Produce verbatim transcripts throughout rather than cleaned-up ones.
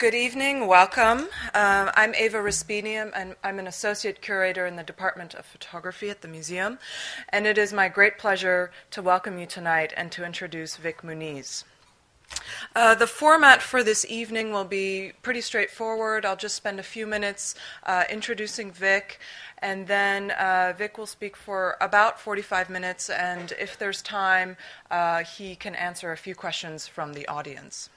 Good evening, welcome. Um, I'm Ava Respinium, and I'm an associate curator in the Department of Photography at the museum, and it is my great pleasure to welcome you tonight and to introduce Vic Muniz. Uh, the format for this evening will be pretty straightforward. I'll just spend a few minutes uh, introducing Vic, and then uh, Vic will speak for about forty-five minutes, and if there's time, uh, he can answer a few questions from the audience.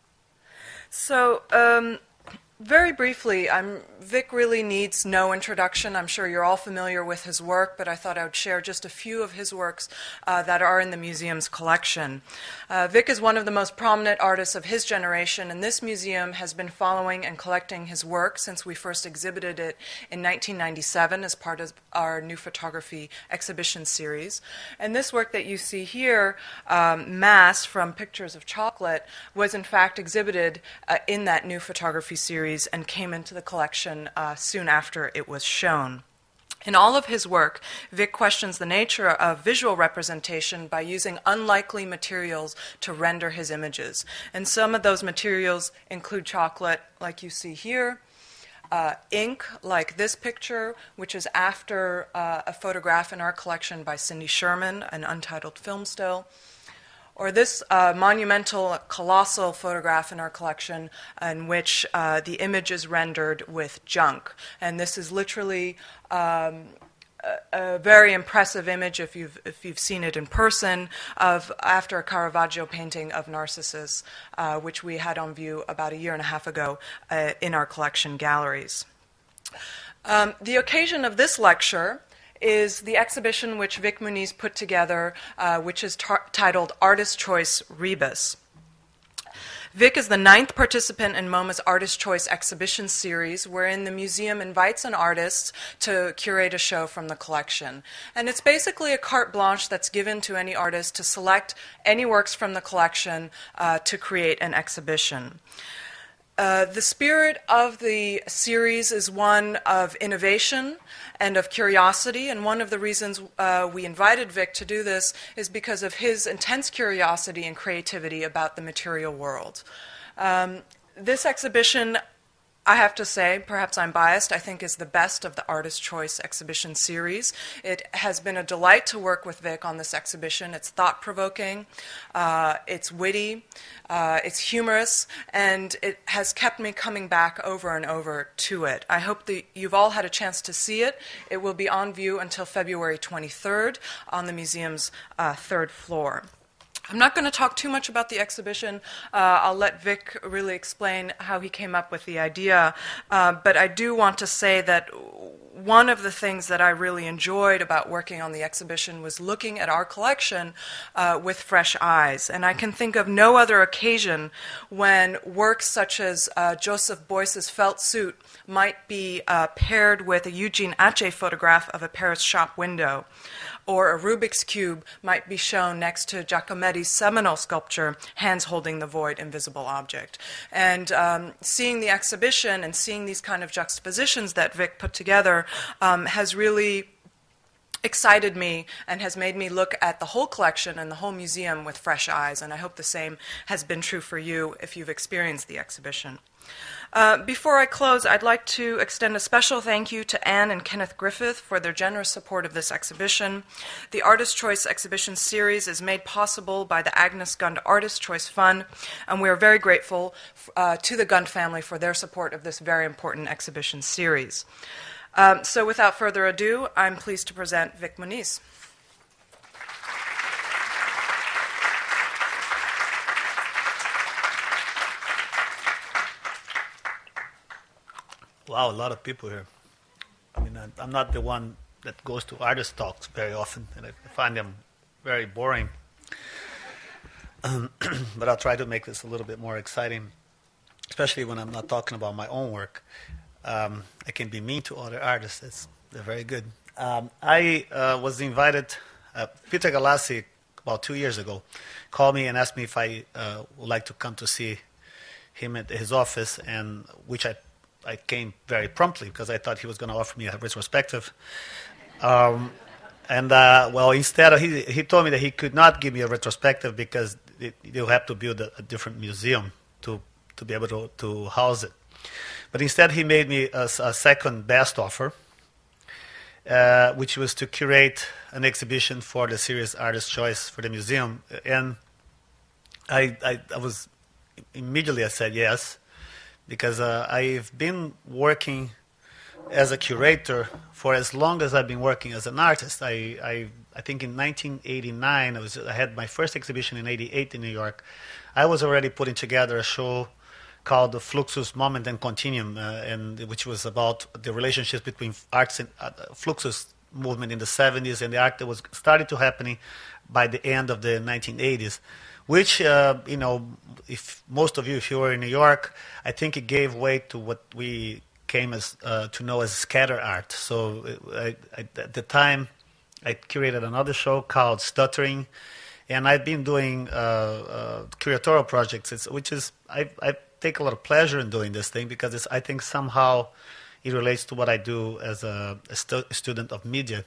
So, um, very briefly, I'm, Vic really needs no introduction. I'm sure you're all familiar with his work, but I thought I would share just a few of his works uh, that are in the museum's collection. Uh, Vic is one of the most prominent artists of his generation, and this museum has been following and collecting his work since we first exhibited it in nineteen ninety-seven as part of our New Photography exhibition series. And this work that you see here, um, Mass from Pictures of Chocolate, was in fact exhibited uh, in that New Photography series and came into the collection uh, soon after it was shown. In all of his work, Vic questions the nature of visual representation by using unlikely materials to render his images. And some of those materials include chocolate, like you see here, uh, ink, like this picture, which is after uh, a photograph in our collection by Cindy Sherman, an untitled film still, or this uh, monumental, colossal photograph in our collection in which uh, the image is rendered with junk. And this is literally um, a, a very impressive image, if you've, if you've seen it in person, of after a Caravaggio painting of Narcissus, uh, which we had on view about a year and a half ago uh, in our collection galleries. Um, the occasion of this lecture is the exhibition which Vic Muniz put together, uh, which is tar- titled Artist Choice Rebus. Vic is the ninth participant in MoMA's Artist Choice exhibition series, wherein the museum invites an artist to curate a show from the collection. And it's basically a carte blanche that's given to any artist to select any works from the collection uh, to create an exhibition. Uh, the spirit of the series is one of innovation and of curiosity, and one of the reasons uh, we invited Vic to do this is because of his intense curiosity and creativity about the material world. Um, this exhibition, I have to say, perhaps I'm biased, I think is the best of the Artist Choice exhibition series. It has been a delight to work with Vic on this exhibition. It's thought-provoking, uh, it's witty, uh, it's humorous, and it has kept me coming back over and over to it. I hope that you've all had a chance to see it. It will be on view until February twenty-third on the museum's uh, third floor. I'm not going to talk too much about the exhibition. Uh, I'll let Vic really explain how he came up with the idea. Uh, but I do want to say that one of the things that I really enjoyed about working on the exhibition was looking at our collection uh, with fresh eyes. And I can think of no other occasion when works such as uh, Joseph Beuys's felt suit might be uh, paired with a Eugene Atget photograph of a Paris shop window, or a Rubik's Cube might be shown next to Giacometti's seminal sculpture, Hands Holding the Void, Invisible Object. And um, seeing the exhibition and seeing these kind of juxtapositions that Vic put together um, has really excited me and has made me look at the whole collection and the whole museum with fresh eyes, and I hope the same has been true for you if you've experienced the exhibition. Uh, before I close, I'd like to extend a special thank you to Anne and Kenneth Griffith for their generous support of this exhibition. The Artist Choice exhibition series is made possible by the Agnes Gund Artist Choice Fund, and we are very grateful uh, to the Gund family for their support of this very important exhibition series. Um, so without further ado, I'm pleased to present Vic Muniz. Wow, a lot of people here. I mean, I'm not the one that goes to artist talks very often, and I find them very boring. Um, but I'll try to make this a little bit more exciting, especially when I'm not talking about my own work. Um, I can be mean to other artists. It's, they're very good. Um, I uh, was invited, uh, Peter Galassi, about two years ago, called me and asked me if I uh, would like to come to see him at his office, and which I I came very promptly because I thought he was going to offer me a retrospective. Um, and, uh, well, instead, of, he, he told me that he could not give me a retrospective because it, they'll have to build a, a different museum to to be able to, to house it. But instead, he made me a, a second best offer, uh, which was to curate an exhibition for the series Artist Choice for the museum. And I, I, I was immediately I said yes, because uh, I've been working as a curator for as long as I've been working as an artist. I, I, I think in nineteen eighty-nine, I, was, I had my first exhibition in eighty-eight in New York. I was already putting together a show called the Fluxus Moment and Continuum, uh, and which was about the relationships between arts and uh, Fluxus movement in the seventies and the art that was started to happening by the end of the nineteen eighties. Which, uh, you know, if most of you, if you were in New York, I think it gave way to what we came as uh, to know as scatter art. So I, I, at the time, I curated another show called Stuttering, and I've been doing uh, uh, curatorial projects, it's, which is, I, I take a lot of pleasure in doing this thing because it's, I think somehow it relates to what I do as a, a stu student of media.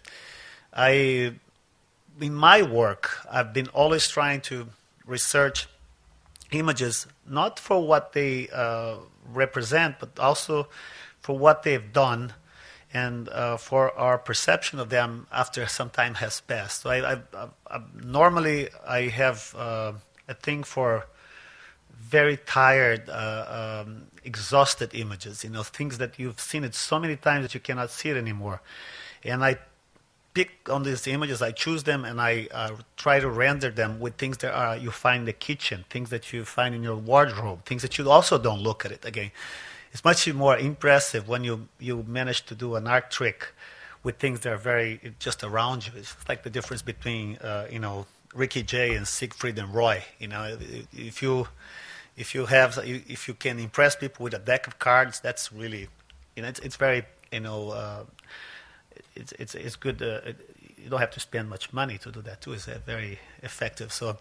I, in my work, I've been always trying to research images, not for what they uh, represent, but also for what they've done and uh, for our perception of them after some time has passed. So I, I, I, I normally I have uh, a thing for very tired, uh, um, exhausted images, you know, things that you've seen it so many times that you cannot see it anymore. And I pick on these images, I choose them, and I uh, try to render them with things that are you find in the kitchen, things that you find in your wardrobe, things that you also don't look at it again. It's much more impressive when you, you manage to do an art trick with things that are very just around you. It's like the difference between, uh, you know, Ricky Jay and Siegfried and Roy. You know, if you if you have if you can impress people with a deck of cards, that's really, you know, it's, it's very, you know. Uh, It's, it's, it's good. Uh, it, you don't have to spend much money to do that too. It's uh, very effective. So,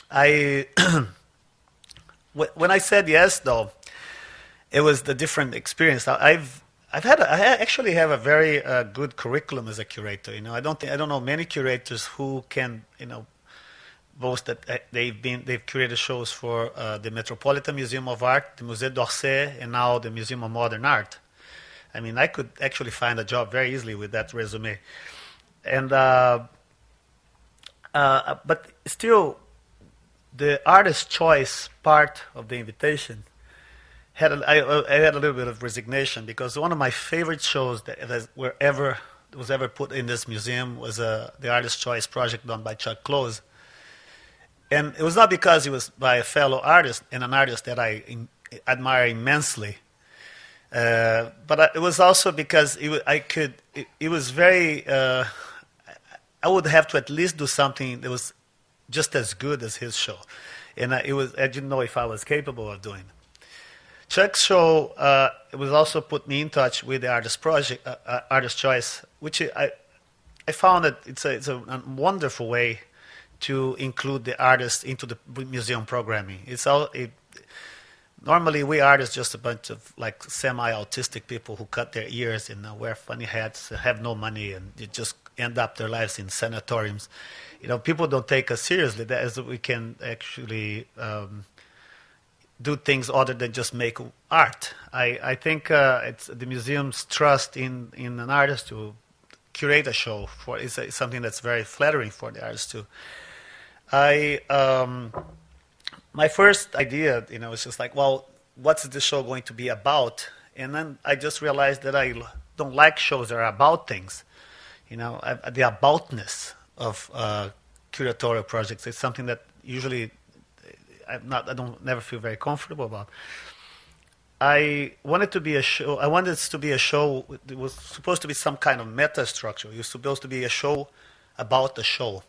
I when I said yes, though, it was the different experience. I've I've had a, I actually have a very uh, good curriculum as a curator. You know, I don't think, I don't know many curators who can, you know, boast that they've been they've curated shows for uh, the Metropolitan Museum of Art, the Musée d'Orsay, and now the Museum of Modern Art. I mean, I could actually find a job very easily with that resume. And uh, uh, but still, the artist choice part of the invitation had a, I, I had a little bit of resignation, because one of my favorite shows that has, were ever was ever put in this museum was uh, the Artist Choice project done by Chuck Close. And it was not because he was by a fellow artist and an artist that I in, admire immensely. Uh, but I, it was also because it, I could. It, it was very. Uh, I would have to at least do something that was just as good as his show, and I, it was. I didn't know if I was capable of doing it. Chuck's show uh, it was also put me in touch with the Artist Project, uh, uh, Artist Choice, which I I found that it's a it's a, a wonderful way to include the artist into the museum programming. It's all it. Normally, we artists just a bunch of like semi-autistic people who cut their ears and uh, wear funny hats, have no money, and you just end up their lives in sanatoriums. You know, people don't take us seriously. That is, we can actually um, do things other than just make art. I, I think uh, it's the museum's trust in, in an artist to curate a show for is something that's very flattering for the artist too. I. Um, My first idea, you know, was just like, well, what's the show going to be about? And then I just realized that I don't like shows that are about things. You know, I, the aboutness of uh, curatorial projects is something that usually I'm not, I don't never feel very comfortable about. I wanted to be a show. I wanted it to be a show. It was supposed to be some kind of meta structure. It was supposed to be a show about the show.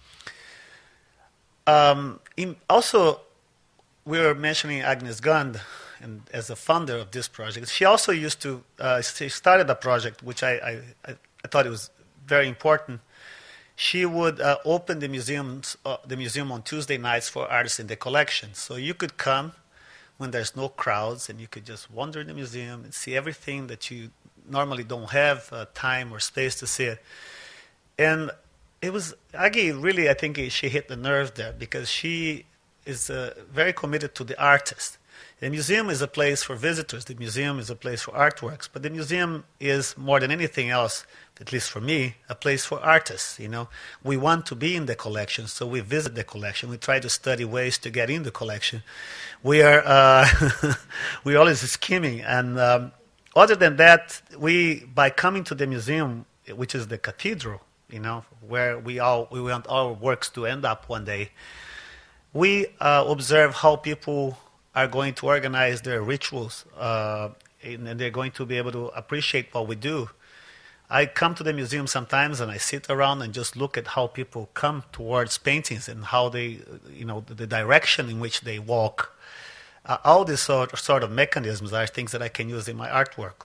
Um, in, also. We were mentioning Agnes Gund, and as a founder of this project, she also used to. Uh, she started a project which I, I, I thought it was very important. She would uh, open the museums, uh, the museum on Tuesday nights for artists in the collection. So you could come when there's no crowds, and you could just wander in the museum and see everything that you normally don't have uh, time or space to see it. And it was Aggie really. I think she hit the nerve there, because she is uh, very committed to the artist. The museum is a place for visitors. The museum is a place for artworks. But the museum is, more than anything else, at least for me, a place for artists. You know, we want to be in the collection, so we visit the collection. We try to study ways to get in the collection. We are uh, we're always skimming. And um, other than that, we by coming to the museum, which is the cathedral, you know, where we all we want our works to end up one day, we uh, observe how people are going to organize their rituals, uh, and they're going to be able to appreciate what we do. I come to the museum sometimes and I sit around and just look at how people come towards paintings and how they, you know, the direction in which they walk. Uh, all these sort, sort of mechanisms are things that I can use in my artwork.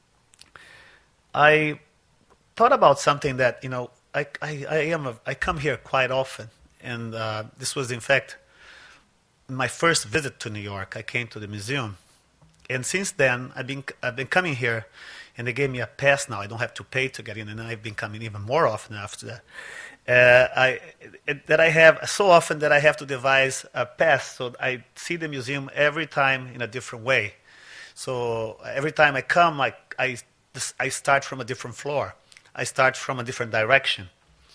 I thought about something that, you know, I, I, I, am a, I come here quite often. And uh, this was, in fact, my first visit to New York. I came to the museum. And since then, I've been, I've been coming here, and they gave me a pass now. I don't have to pay to get in, and I've been coming even more often after that. Uh, I, it, that I have so often that I have to devise a pass, so I see the museum every time in a different way. So every time I come, I, I, I start from a different floor. I start from a different direction.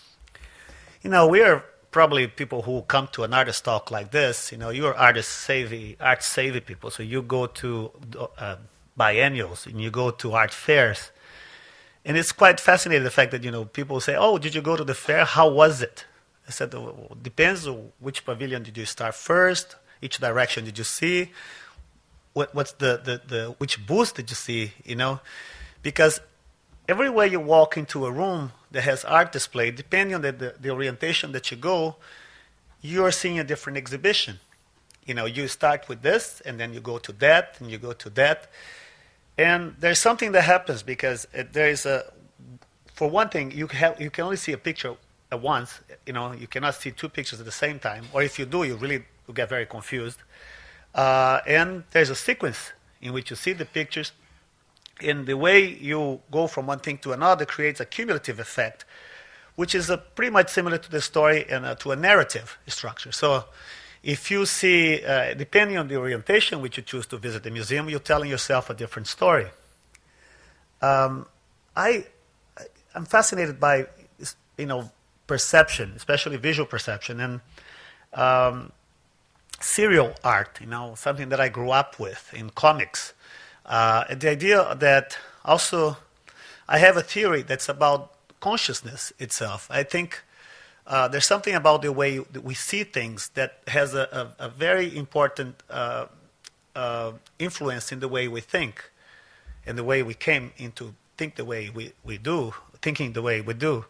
You know, we are probably people who come to an artist talk like this. You know, you're artist savvy, art savvy people. So you go to uh, biennials and you go to art fairs, and it's quite fascinating the fact that, you know, people say, "Oh, did you go to the fair? How was it?" I said, well, "Depends on which pavilion did you start first, which direction did you see, what, what's the, the, the which booth did you see?" You know, because everywhere you walk into a room that has art display, depending on the, the, the orientation that you go, you're seeing a different exhibition. You know, you start with this, and then you go to that, and you go to that. And there's something that happens because it, there is a, for one thing, you, have, you can only see a picture at once. You know, you cannot see two pictures at the same time. Or if you do, you really will get very confused. Uh, and there's a sequence in which you see the pictures, and the way you go from one thing to another creates a cumulative effect, which is a, pretty much similar to the story and uh, to a narrative structure. So if you see, uh, depending on the orientation which you choose to visit the museum, you're telling yourself a different story. Um, I, I'm fascinated by, you know, perception, especially visual perception, and um, serial art, you know, something that I grew up with in comics. Uh, the idea that also I have a theory that's about consciousness itself. I think uh, there's something about the way that we see things that has a, a, a very important uh, uh, influence in the way we think and the way we came into think the way we, we do, thinking the way we do.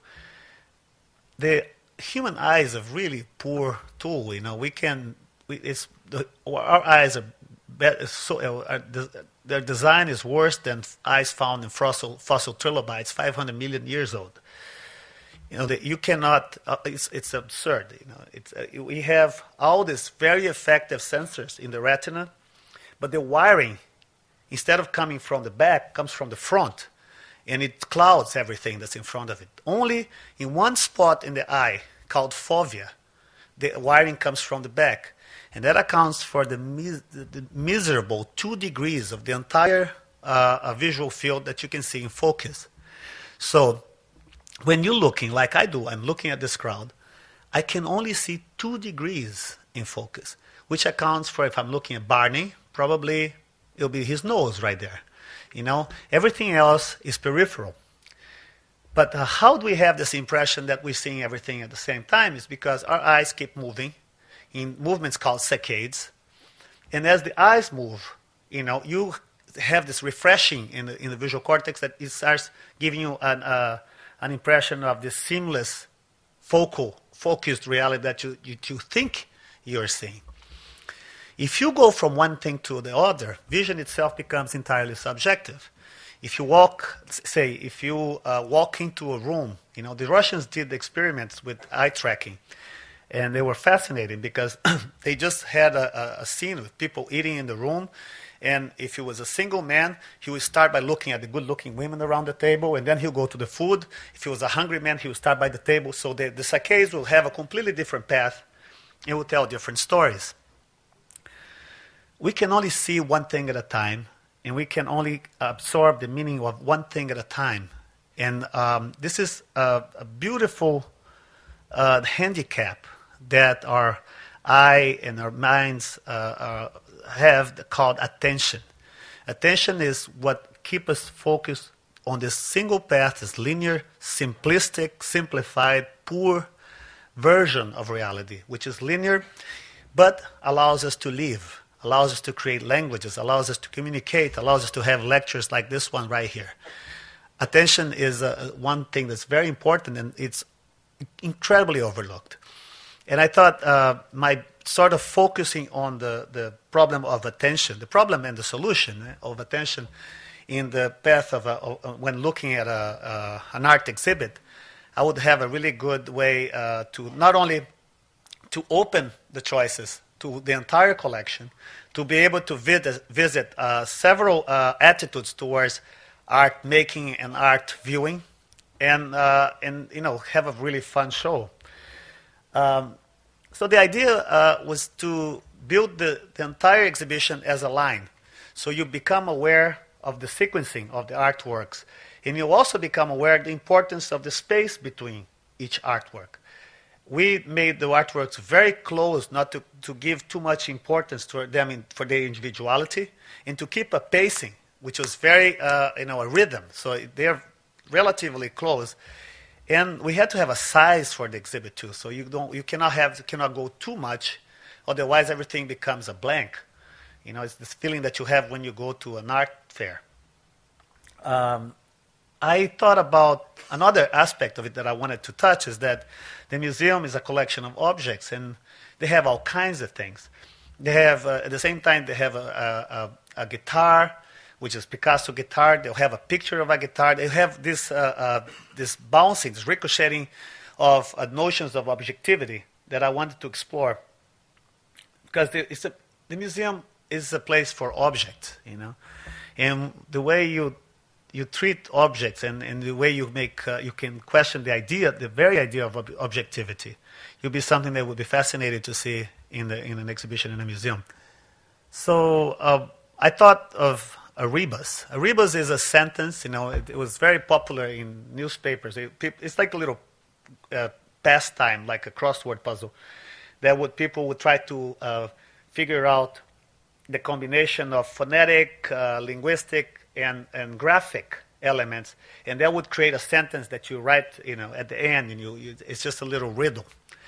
The human eye is a really poor tool. You know, we can, we, it's, the, our eyes are better, so, are, their design is worse than eyes found in fossil, fossil trilobites, five hundred million years old. You know, the, you cannot, uh, it's, it's absurd. You know, it's, uh, we have all these very effective sensors in the retina, but the wiring, instead of coming from the back, comes from the front, and it clouds everything that's in front of it. Only in one spot in the eye, called fovea, the wiring comes from the back. And that accounts for the, mis- the miserable two degrees of the entire uh, visual field that you can see in focus. So when you're looking, like I do, I'm looking at this crowd, I can only see two degrees in focus, which accounts for, if I'm looking at Barney, probably it'll be his nose right there. You know, everything else is peripheral. But uh, how do we have this impression that we're seeing everything at the same time? Is because our eyes keep moving in movements called saccades. And as the eyes move, you know, you have this refreshing in the, in the visual cortex that it starts giving you an, uh, an impression of this seamless, focal, focused reality that you, you, you think you're seeing. If you go from one thing to the other, vision itself becomes entirely subjective. If you walk, say, if you uh, walk into a room, you know, the Russians did experiments with eye tracking. And they were fascinating because they just had a, a scene with people eating in the room. And if he was a single man, he would start by looking at the good-looking women around the table, and then he'll go to the food. If he was a hungry man, he would start by the table. So the, the saccades will have a completely different path. It will tell different stories. we can only see one thing at a time, and we can only absorb the meaning of one thing at a time. And um, this is a, a beautiful uh, handicap that our eye and our minds uh, uh, have called attention. Attention is what keeps us focused on this single path, this linear, simplistic, simplified, poor version of reality, which is linear, but allows us to live, allows us to create languages, allows us to communicate, allows us to have lectures like this one right here. Attention is uh, one thing that's very important, and it's incredibly overlooked. And I thought uh, my sort of focusing on the, the problem of attention, the problem and the solution of attention in the path of, a, of when looking at a, uh, an art exhibit, I would have a really good way uh, to not only to open the choices to the entire collection, to be able to visit, visit uh, several uh, attitudes towards art making and art viewing, and uh, and you know have a really fun show. Um, so the idea uh, was to build the, the entire exhibition as a line, so you become aware of the sequencing of the artworks, and you also become aware of the importance of the space between each artwork. We made the artworks very close, not to, to give too much importance to them in, for their individuality, and to keep a pacing, which was very, uh, you know, a rhythm. So they're relatively close, and we had to have a size for the exhibit too. So you don't, you cannot have, cannot go too much, otherwise everything becomes a blank. You know, it's this feeling that you have when you go to an art fair. Um, I thought about another aspect of it that I wanted to touch is that the museum is a collection of objects, and they have all kinds of things. They have, uh, at the same time, they have a, a, a guitar, which is Picasso guitar. They'll have a picture of a guitar. They have this, uh, uh, this bouncing, this ricocheting of uh, notions of objectivity that I wanted to explore, because the, it's a, the museum is a place for objects, you know, and the way you you treat objects and, and the way you make, uh, you can question the idea, the very idea of ob- objectivity. You'll be something that would be fascinating to see in the in an exhibition in a museum. So uh, I thought of a rebus. A rebus is a sentence, you know, it, it was very popular in newspapers. It, it's like a little uh, pastime, like a crossword puzzle, that would people would try to uh, figure out the combination of phonetic, uh, linguistic, and, and graphic elements, and that would create a sentence that you write, you know, at the end, and you, you it's just a little riddle.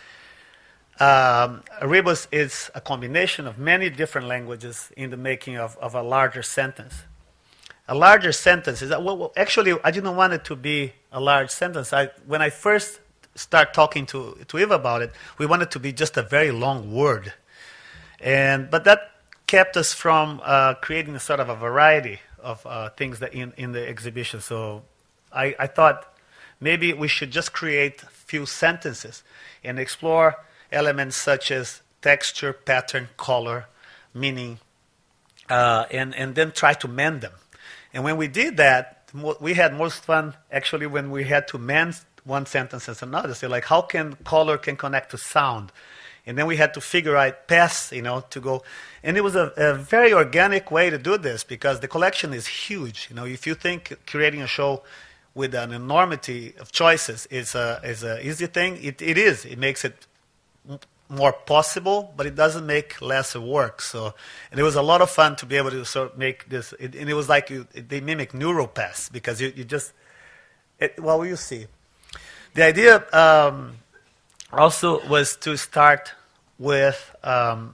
Um, a rebus is a combination of many different languages in the making of, of a larger sentence. A larger sentence is, well, well, actually, I didn't want it to be a large sentence. I, when I first started talking to, to Eva about it, we wanted it to be just a very long word. And, but that kept us from uh, creating a sort of a variety of uh, things that in, in the exhibition. So I, I thought maybe we should just create a few sentences and explore elements such as texture, pattern, color, meaning, uh, and, and then try to mend them. And when we did that, we had most fun actually when we had to mend one sentence and another. So like, how can color can connect to sound? And then we had to figure out paths, you know, to go. And it was a, a very organic way to do this because the collection is huge. You know, if you think creating a show with an enormity of choices is a is a easy thing, it, it is. It makes it m- more possible, but it doesn't make less work. So, and it was a lot of fun to be able to sort of make this. It, and it was like you, it, they mimic neuropaths because you, you just, it, well, you see. The idea um, also was to start with, um,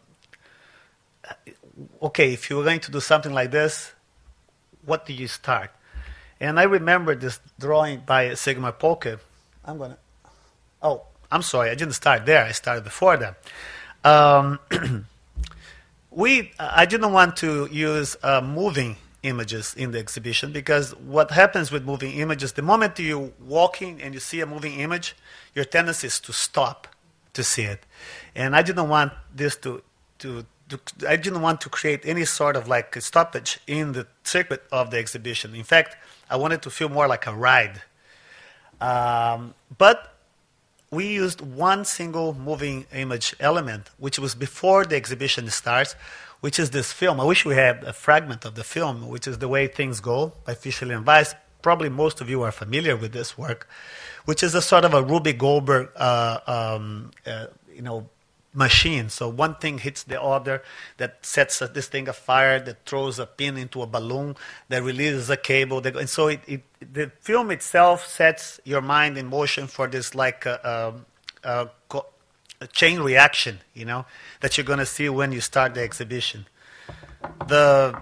okay, if you were going to do something like this, what do you start? And I remember this drawing by Sigmar Polke. I'm going to, oh, I'm sorry, I didn't start there. I started before that. Um, we, I didn't want to use uh, moving images in the exhibition because what happens with moving images, the moment you're walking and you see a moving image, your tendency is to stop to see it. And I didn't want this to, to, to I didn't want to create any sort of like a stoppage in the circuit of the exhibition. In fact, I wanted to feel more like a ride. Um, but we used one single moving image element, which was before the exhibition starts, which is this film. I wish we had a fragment of the film, which is The Way Things Go by Fischer and Weiss. Probably most of you are familiar with this work, which is a sort of a Ruby Goldberg, uh, um, uh, you know, machine. So one thing hits the other, that sets uh, this thing afire, that throws a pin into a balloon, that releases a cable. That, and so it, it, the film itself sets your mind in motion for this like a, a, a, co- a chain reaction, you know, that you're going to see when you start the exhibition. The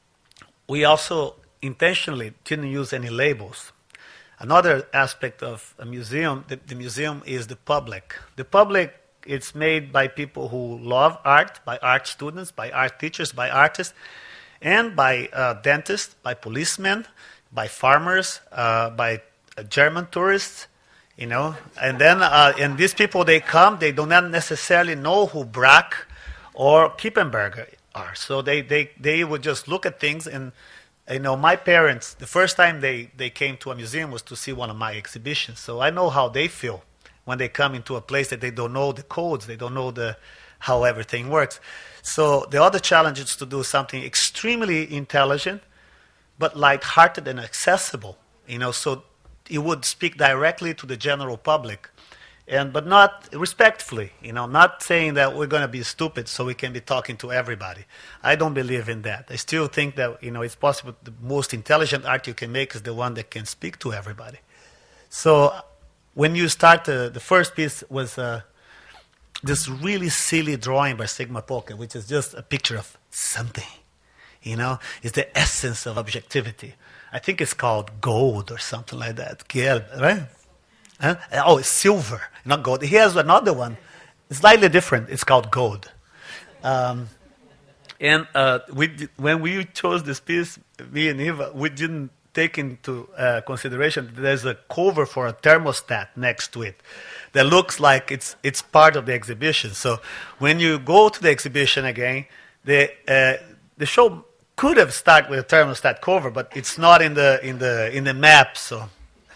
we also intentionally didn't use any labels. Another aspect of a museum, the, the museum is the public. The public, it's made by people who love art, by art students, by art teachers, by artists, and by uh, dentists, by policemen, by farmers, uh, by uh, German tourists, you know. And then, uh, and these people, they come, they do not necessarily know who Braque or Kippenberger are. So they, they, they would just look at things and, you know, my parents, the first time they, they came to a museum was to see one of my exhibitions. So I know how they feel when they come into a place that they don't know the codes, they don't know the how everything works. So the other challenge is to do something extremely intelligent, but light-hearted and accessible, you know, so it would speak directly to the general public, and but not respectfully, you know, not saying that we're going to be stupid so we can be talking to everybody. I don't believe in that. I still think that, you know, it's possible the most intelligent art you can make is the one that can speak to everybody. So when you start, the, the first piece was uh, this really silly drawing by Sigmar Polke, which is just a picture of something, you know, it's the essence of objectivity. I think it's called gold or something like that. Gelb, right? Huh? Oh, it's silver, not gold. He has another one, slightly different. It's called gold. Um, and uh, we did, when we chose this piece, me and Eva, we didn't take into uh, consideration that there's a cover for a thermostat next to it that looks like it's it's part of the exhibition. So when you go to the exhibition again, the uh, the show could have started with a thermostat cover, but it's not in the in the in the map. So.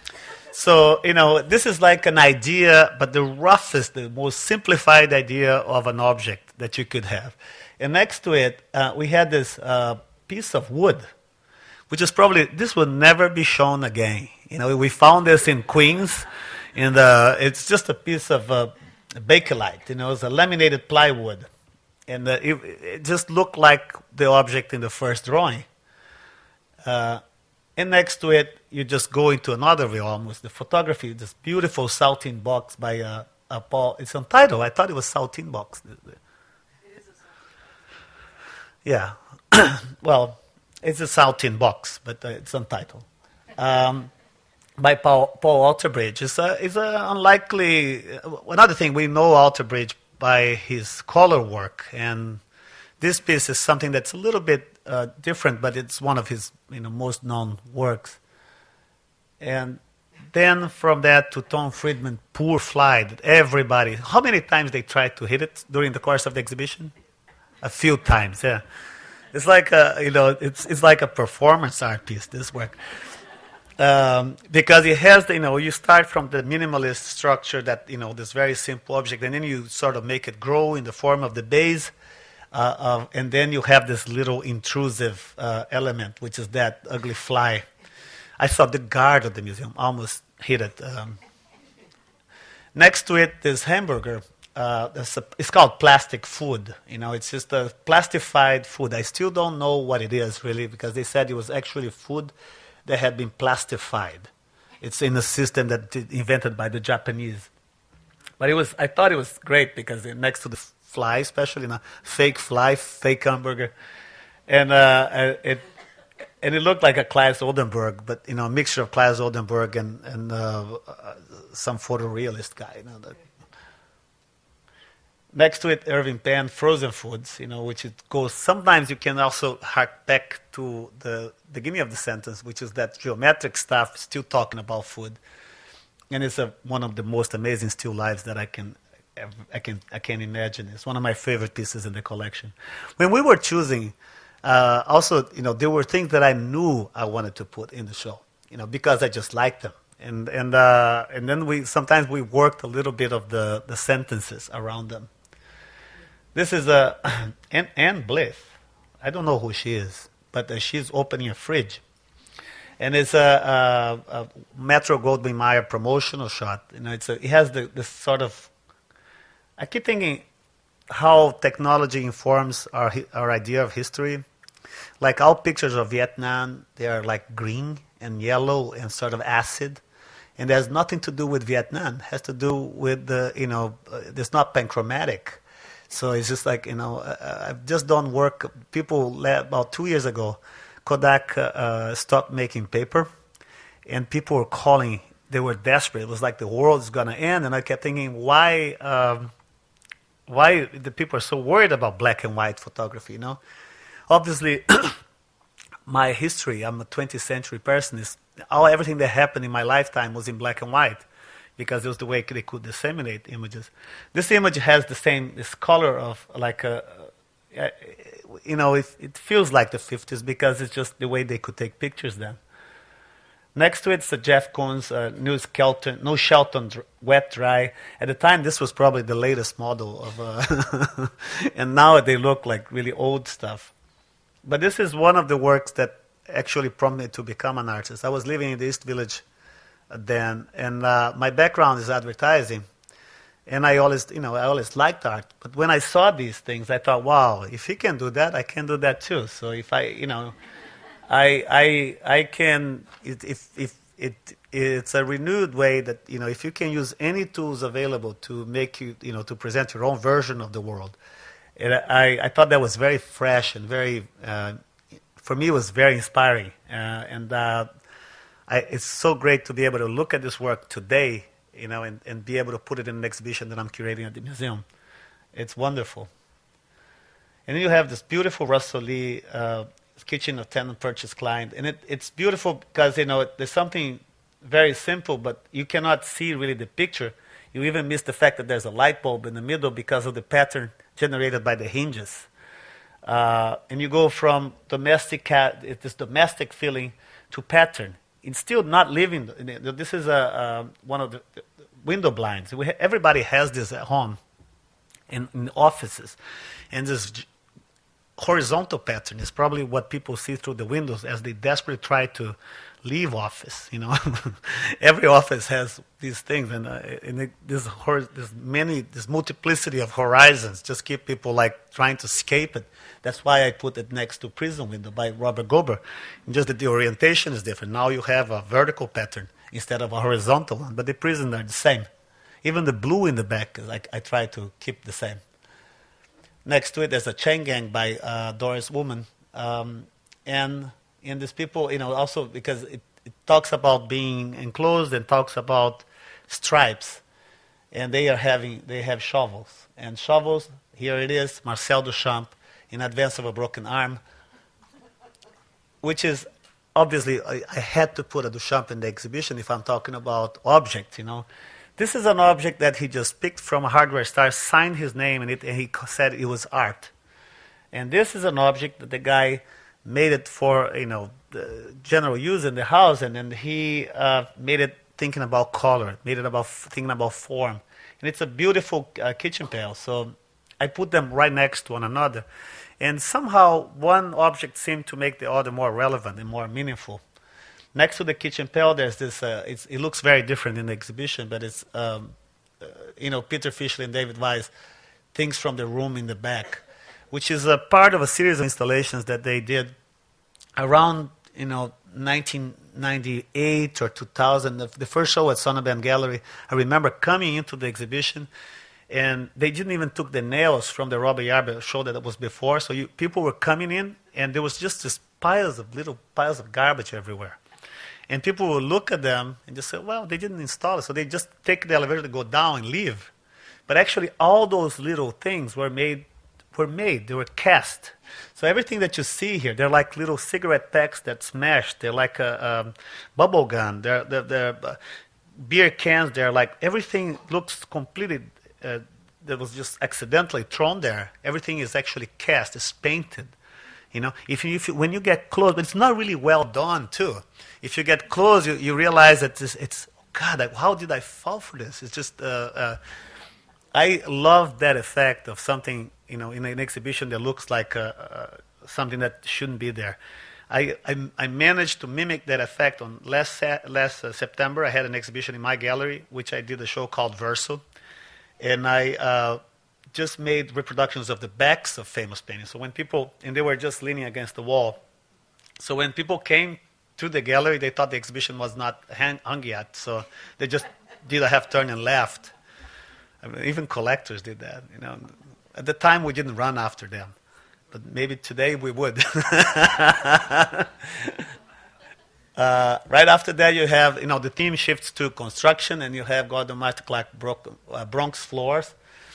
So, you know, this is like an idea, but the roughest, the most simplified idea of an object that you could have. And next to it, uh, we had this uh, piece of wood, which is probably, this will never be shown again. You know, we found this in Queens, and uh, it's just a piece of uh, bakelite, you know, it's a laminated plywood. And uh, it, it just looked like the object in the first drawing. Uh, And next to it, you just go into another realm with the photography, this beautiful Saltine box by uh, uh, Paul. It's untitled. I thought it was Saltine box. It is a Saltine. Yeah. Well, it's a Saltine box, but uh, it's untitled. Um, by Paul, Paul Alterbridge. It's a, it's a unlikely... Uh, another thing, we know Alterbridge by his color work, and this piece is something that's a little bit uh, different, but it's one of his you know, most known works. And then from that to Tom Friedman, Poor Fly, that everybody... How many times they tried to hit it during the course of the exhibition? A few times, yeah. It's like a, you know, it's it's like a performance art piece, this work. Um, because it has, the, you know, you start from the minimalist structure that, you know, this very simple object, and then you sort of make it grow in the form of the base, uh, uh, and then you have this little intrusive uh, element, which is that ugly fly. I saw the guard of the museum almost hit it. Um, next to it, this hamburger. Uh, a, it's called plastic food. You know, it's just a plastified food. I still don't know what it is really, because they said it was actually food that had been plastified. It's in a system that did, invented by the Japanese. But it was. I thought it was great because next to the fly, especially in a fake fly, fake hamburger, and uh, it and it looked like a Claes Oldenburg, but you know, a mixture of Claes Oldenburg and and uh, uh, some photorealist guy. You know, that. Next to it, Irving Penn, Frozen Foods, you know, which it goes. Sometimes you can also hark back to the beginning of the sentence, which is that geometric stuff, still talking about food, and it's a, one of the most amazing still lifes that I can, I can, I can imagine. It's one of my favorite pieces in the collection. When we were choosing, uh, also, you know, there were things that I knew I wanted to put in the show, you know, because I just liked them. And and uh, and then we sometimes we worked a little bit of the, the sentences around them. This is a Anne, Anne Blyth. I don't know who she is, but uh, she's opening a fridge. And it's a, a, a Metro Goldwyn Mayer promotional shot. You know, it's a, it has the, this sort of. I keep thinking how technology informs our our idea of history. Like all pictures of Vietnam, they are like green and yellow and sort of acid, and it has nothing to do with Vietnam. It has to do with the you know, uh, it's not panchromatic. So it's just like, you know, uh, I've just done work. People, le- about two years ago, Kodak uh, uh, stopped making paper, and people were calling. They were desperate. It was like the world is going to end. And I kept thinking, why um, why the people are so worried about black and white photography, you know? Obviously, my history, I'm a twentieth century person, is all everything that happened in my lifetime was in black and white, because it was the way they could disseminate images. This image has the same, this color of like a, uh, you know, it, it feels like the fifties because it's just the way they could take pictures then. Next to it's a Jeff Koons uh, New Skelton, No Shelton dr- Wet Dry. At the time, this was probably the latest model of, uh, and now they look like really old stuff. But this is one of the works that actually prompted me to become an artist. I was living in the East Village then, and uh, my background is advertising, and I always, you know, I always liked art. But when I saw these things, I thought, wow, if he can do that, I can do that too. So if I, you know, I, I, I can, it, if, if it, it's a renewed way that, you know, if you can use any tools available to make you, you know, to present your own version of the world. And I, I thought that was very fresh and very, uh, for me, it was very inspiring. Uh, and uh, I, it's so great to be able to look at this work today, you know, and, and be able to put it in an exhibition that I'm curating at the museum. It's wonderful. And then you have this beautiful Russell Lee uh, Kitchen of Tenant Purchase Client. And it, it's beautiful because, you know, there's something very simple, but you cannot see really the picture. You even miss the fact that there's a light bulb in the middle because of the pattern generated by the hinges. Uh, and you go from domestic, cat, this domestic feeling to pattern. It's still not living. This is a, uh, one of the window blinds. We ha- everybody has this at home, in, in offices. And this horizontal pattern is probably what people see through the windows as they desperately try to leave office. You know, every office has these things, and, uh, and it, this, hor- this many, this multiplicity of horizons just keep people like trying to escape it. That's why I put it next to Prison Window by Robert Gober. And just that the orientation is different. Now you have a vertical pattern instead of a horizontal one, but the prisons are the same. Even the blue in the back, I, I try to keep the same. Next to it, there's a chain gang by uh, Doris Woman. Um, and and these people, you know, also because it, it talks about being enclosed and talks about stripes. And they are having, they have shovels. And shovels, here it is, Marcel Duchamp, In Advance of a Broken Arm, which is, obviously, I, I had to put a Duchamp in the exhibition if I'm talking about objects, you know. This is an object that he just picked from a hardware store, signed his name in it, and he said it was art. And this is an object that the guy made it for, you know, the general use in the house, and then he uh, made it thinking about color, made it about thinking about form. And it's a beautiful uh, kitchen pail, so I put them right next to one another. And somehow one object seemed to make the other more relevant and more meaningful. Next to the kitchen pail, there's this, uh, it's, it looks very different in the exhibition, but it's, um, uh, you know, Peter Fischler and David Weiss, Things from the Room in the Back, which is a part of a series of installations that they did around, you know, nineteen ninety-eight or two thousand. The, the first show at Sonnabend Gallery, I remember coming into the exhibition, and they didn't even took the nails from the Robert Yarber show that was before. So you, people were coming in, and there was just this piles of little piles of garbage everywhere. And people would look at them and just say, well, they didn't install it. So they just take the elevator to go down and leave. But actually, all those little things were made, were made. They were cast. So everything that you see here, they're like little cigarette packs that smashed. They're like a um, bubble gun. They're, they're, they're uh, beer cans. They're like, everything looks completely, uh, that was just accidentally thrown there. Everything is actually cast. It's painted. You know, if you, if you, when you get close, but it's not really well done too. If you get close, you, you realize that it's, it's oh God, I, how did I fall for this? It's just, uh, uh, I love that effect of something you know, in an exhibition that looks like uh, uh, something that shouldn't be there. I, I, I managed to mimic that effect on last, se- last uh, September. I had an exhibition in my gallery, which I did a show called Verso. And I uh, just made reproductions of the backs of famous paintings. So when people, and they were just leaning against the wall. So when people came to the gallery, they thought the exhibition was not hang, hung yet. So they just did a half turn and left. I mean, even collectors did that. You know, at the time we didn't run after them. But maybe today we would. uh, right after that, you have, you know, the theme shifts to construction, and you have Gordon Martin Clark uh, Bronx Floors.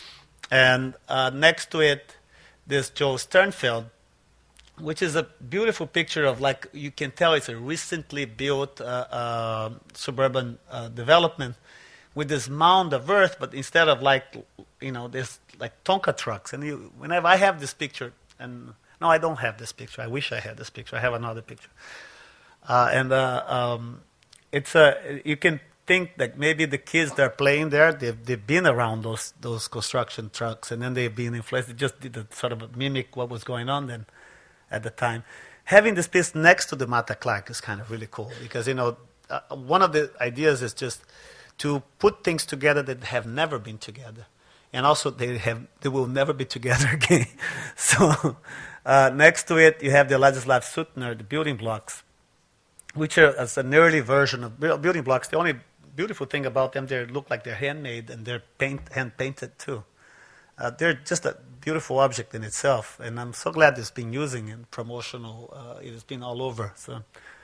And uh, next to it, there's Joe Sternfeld, which is a beautiful picture of, like, you can tell it's a recently built uh, uh, suburban uh, development with this mound of earth, but instead of, like, you know, there's like Tonka trucks. And you, whenever I have this picture, and no, I don't have this picture. I wish I had this picture. I have another picture. Uh, and uh, um, it's a, you can think that maybe the kids that are playing there, they've, they've been around those those construction trucks, and then they've been influenced. They just did a, sort of mimic what was going on then at the time. Having this piece next to the Martha Clark is kind of really cool because, you know, uh, one of the ideas is just to put things together that have never been together. And also, they have they will never be together again. So, uh, next to it, you have the Ladislav Suttner, the building blocks, which are as an early version of building blocks. The only beautiful thing about them, they look like they're handmade and they're paint, hand-painted too. Uh, they're just a beautiful object in itself, and I'm so glad it's been using in promotional. Uh, it has been all over. So,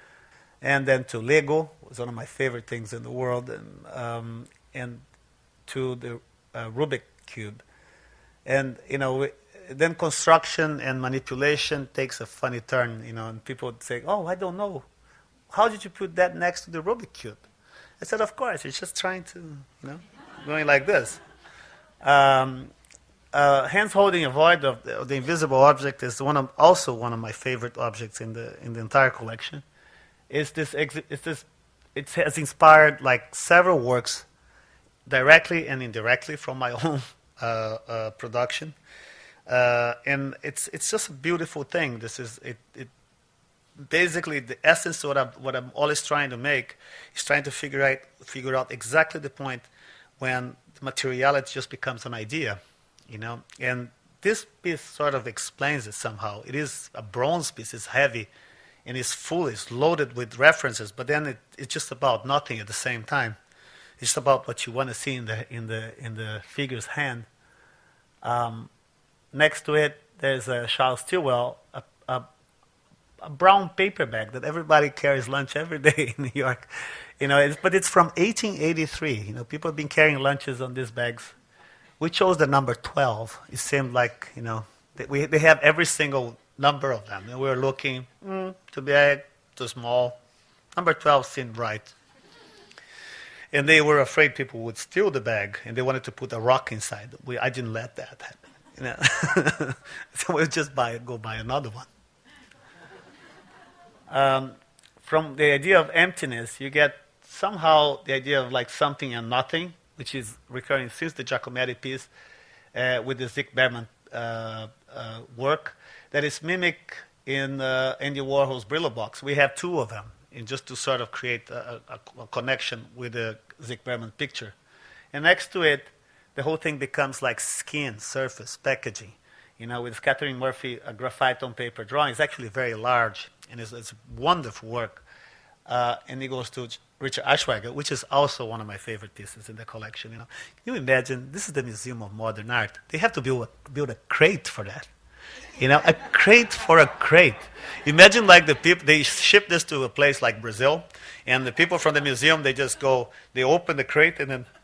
and then to Lego, was one of my favorite things in the world, and um, and to the uh, Rubik cube, and you know, then construction and manipulation takes a funny turn, you know, and people would say, "Oh, I don't know, how did you put that next to the Rubik cube?" I said, "Of course, it's just trying to, you know, going like this." Um, uh, hands holding a void of the, of the invisible object is one of, also one of my favorite objects in the in the entire collection. It's this, exi- it's this, it has inspired like several works, directly and indirectly from my own uh, uh, production, uh, and it's it's just a beautiful thing. This is it. it basically, the essence of what I'm, what I'm always trying to make is trying to figure out figure out exactly the point when the materiality just becomes an idea, you know. And this piece sort of explains it somehow. It is a bronze piece. It's heavy, and it's full. It's loaded with references. But then it, it's just about nothing at the same time. It's just about what you want to see in the in the in the figure's hand. Um, next to it, there's a Charles Stilwell, a, a, a brown paper bag that everybody carries lunch every day in New York. You know, it's, but it's from eighteen eighty-three. You know, people have been carrying lunches on these bags. We chose the number twelve. It seemed like, you know, that we they have every single number of them, and we were looking mm, too big, too small. Number twelve seemed right. And they were afraid people would steal the bag, and they wanted to put a rock inside. We, I didn't let that happen. You know? So we'll just buy go buy another one. Um, from the idea of emptiness, you get somehow the idea of like something and nothing, which is recurring since the Giacometti piece uh, with the Zick Berman uh, uh, work that is mimicked in uh, Andy Warhol's Brillo box. We have two of them, and just to sort of create a, a, a connection with the Zick Berman picture. And next to it, the whole thing becomes like skin, surface, packaging. You know, with Catherine Murphy, a graphite on paper drawing. It's actually very large, and it's, it's wonderful work. Uh, and it goes to Richard Aschweiger, which is also one of my favorite pieces in the collection. You know, can you imagine? This is the Museum of Modern Art. They have to build a, build a crate for that. You know, a crate for a crate. Imagine like the people, they ship this to a place like Brazil, and the people from the museum, they just go, they open the crate, and then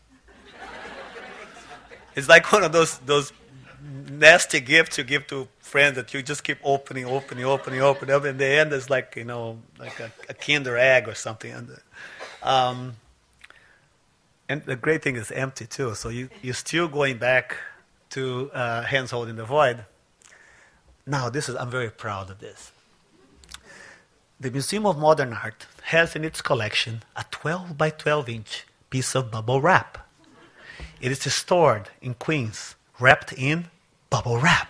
it's like one of those those nasty gifts you give to friends that you just keep opening, opening, opening, opening, opening. In the end, it's like, you know, like a, a Kinder egg or something. And, um, and the great thing is empty too. So you you're still going back to uh, Hands Holding the Void. Now, this is I'm very proud of this. The Museum of Modern Art has in its collection a twelve by twelve inch piece of bubble wrap. It is stored in Queens, wrapped in bubble wrap.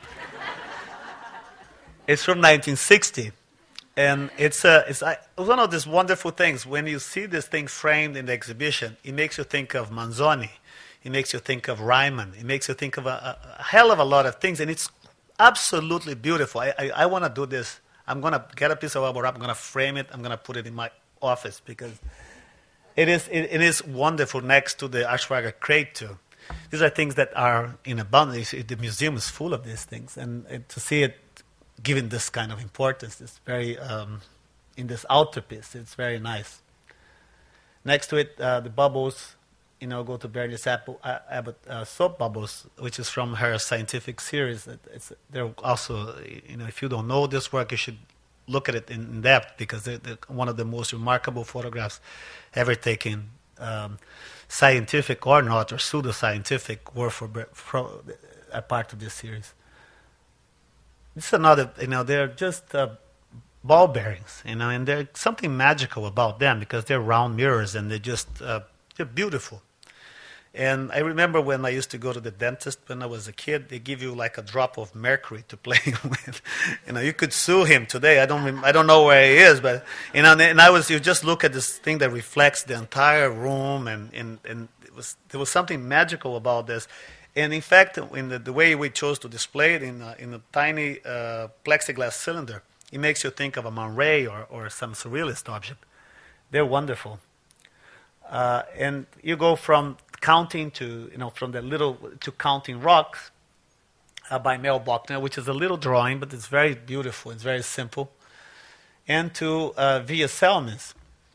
It's from nineteen sixty. And it's, uh, it's uh, one of these wonderful things. When you see this thing framed in the exhibition, it makes you think of Manzoni. It makes you think of Ryman. It makes you think of a, a hell of a lot of things. And it's absolutely beautiful. I, I, I want to do this. I'm going to get a piece of bubble wrap. I'm going to frame it. I'm going to put it in my office because it is, it, it is wonderful next to the Aschwager crate, too. These are things that are in abundance. The museum is full of these things. And, and to see it given this kind of importance, it's very, um, in this altarpiece, it's very nice. Next to it, uh, the bubbles, you know, go to Bernice Abbott uh, soap bubbles, which is from her scientific series. It's, they're also, you know, if you don't know this work, you should look at it in, in depth because they're, they're one of the most remarkable photographs ever taken, um, scientific or not, or pseudoscientific, were for, for a part of this series. This is another, you know, they're just uh, ball bearings, you know, and there's something magical about them because they're round mirrors and they're just, uh, they're beautiful. And I remember when I used to go to the dentist when I was a kid, they give you like a drop of mercury to play with. You know, you could sue him today. I don't, rem- I don't know where he is, but, you know, and I was, you just look at this thing that reflects the entire room and, and, and it was, there was something magical about this. And in fact, in the, the way we chose to display it in a, in a tiny uh, plexiglass cylinder, it makes you think of a Man Ray or, or some surrealist object. They're wonderful. Uh, and you go from counting to, you know, from the little, to counting rocks uh, by Mel Bochner, which is a little drawing, but it's very beautiful, it's very simple. And to uh, Via Selmans,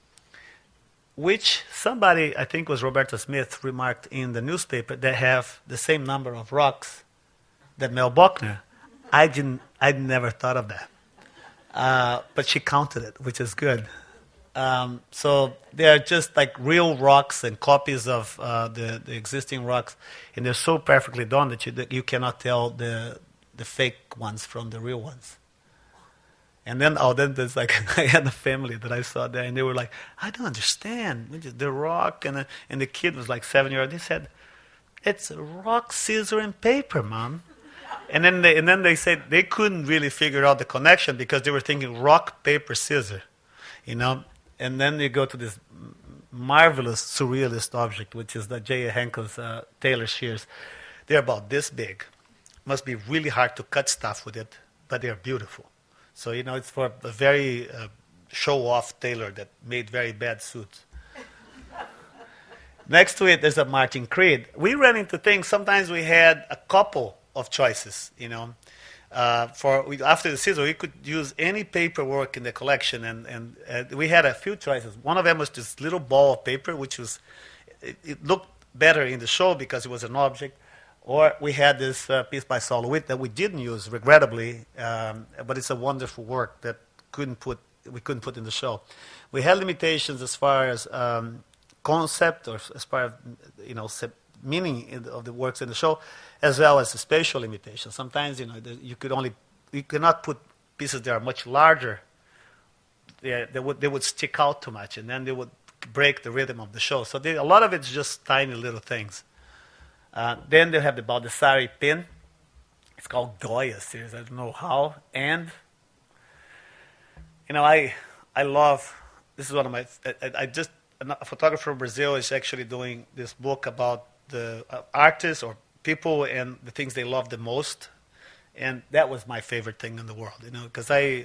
which somebody, I think was Roberta Smith, remarked in the newspaper, they have the same number of rocks that Mel Bochner. I didn't, I'd never thought of that. Uh, but she counted it, which is good. Um, so they're just like real rocks and copies of uh, the, the existing rocks, and they're so perfectly done that you, that you cannot tell the, the fake ones from the real ones. And then, oh, then there's like, I had a family that I saw there, and they were like, I don't understand. The rock, and the, and the kid was like seven years old. They said, it's rock, scissor, and paper, Mom. And then they, and then they said they couldn't really figure out the connection because they were thinking rock, paper, scissor, you know. And then you go to this marvelous surrealist object, which is the J A. Henkel's uh, Taylor shears. They're about this big. Must be really hard to cut stuff with it, but they're beautiful. So, you know, it's for a very uh, show-off tailor that made very bad suits. Next to it, there's a Martin Creed. We ran into things. Sometimes we had a couple of choices, you know. Uh, for we, after the scissor, we could use any paperwork in the collection, and, and uh, we had a few choices. One of them was this little ball of paper, which was, it, it looked better in the show because it was an object. Or we had this uh, piece by Sol LeWitt that we didn't use, regrettably, um, but it's a wonderful work that couldn't put we couldn't put in the show. We had limitations as far as um, concept or as far as, you know, meaning of the works in the show, as well as the spatial limitations. Sometimes, you know, you could only you cannot put pieces that are much larger. They, they would they would stick out too much, and then they would break the rhythm of the show. So they, a lot of it's just tiny little things. Uh, then they have the Baldessari pin. It's called Goya series. I don't know how. And, you know, I I love, this is one of my, I, I just, a photographer from Brazil is actually doing this book about the uh, artists or people and the things they love the most. And that was my favorite thing in the world, you know, because I,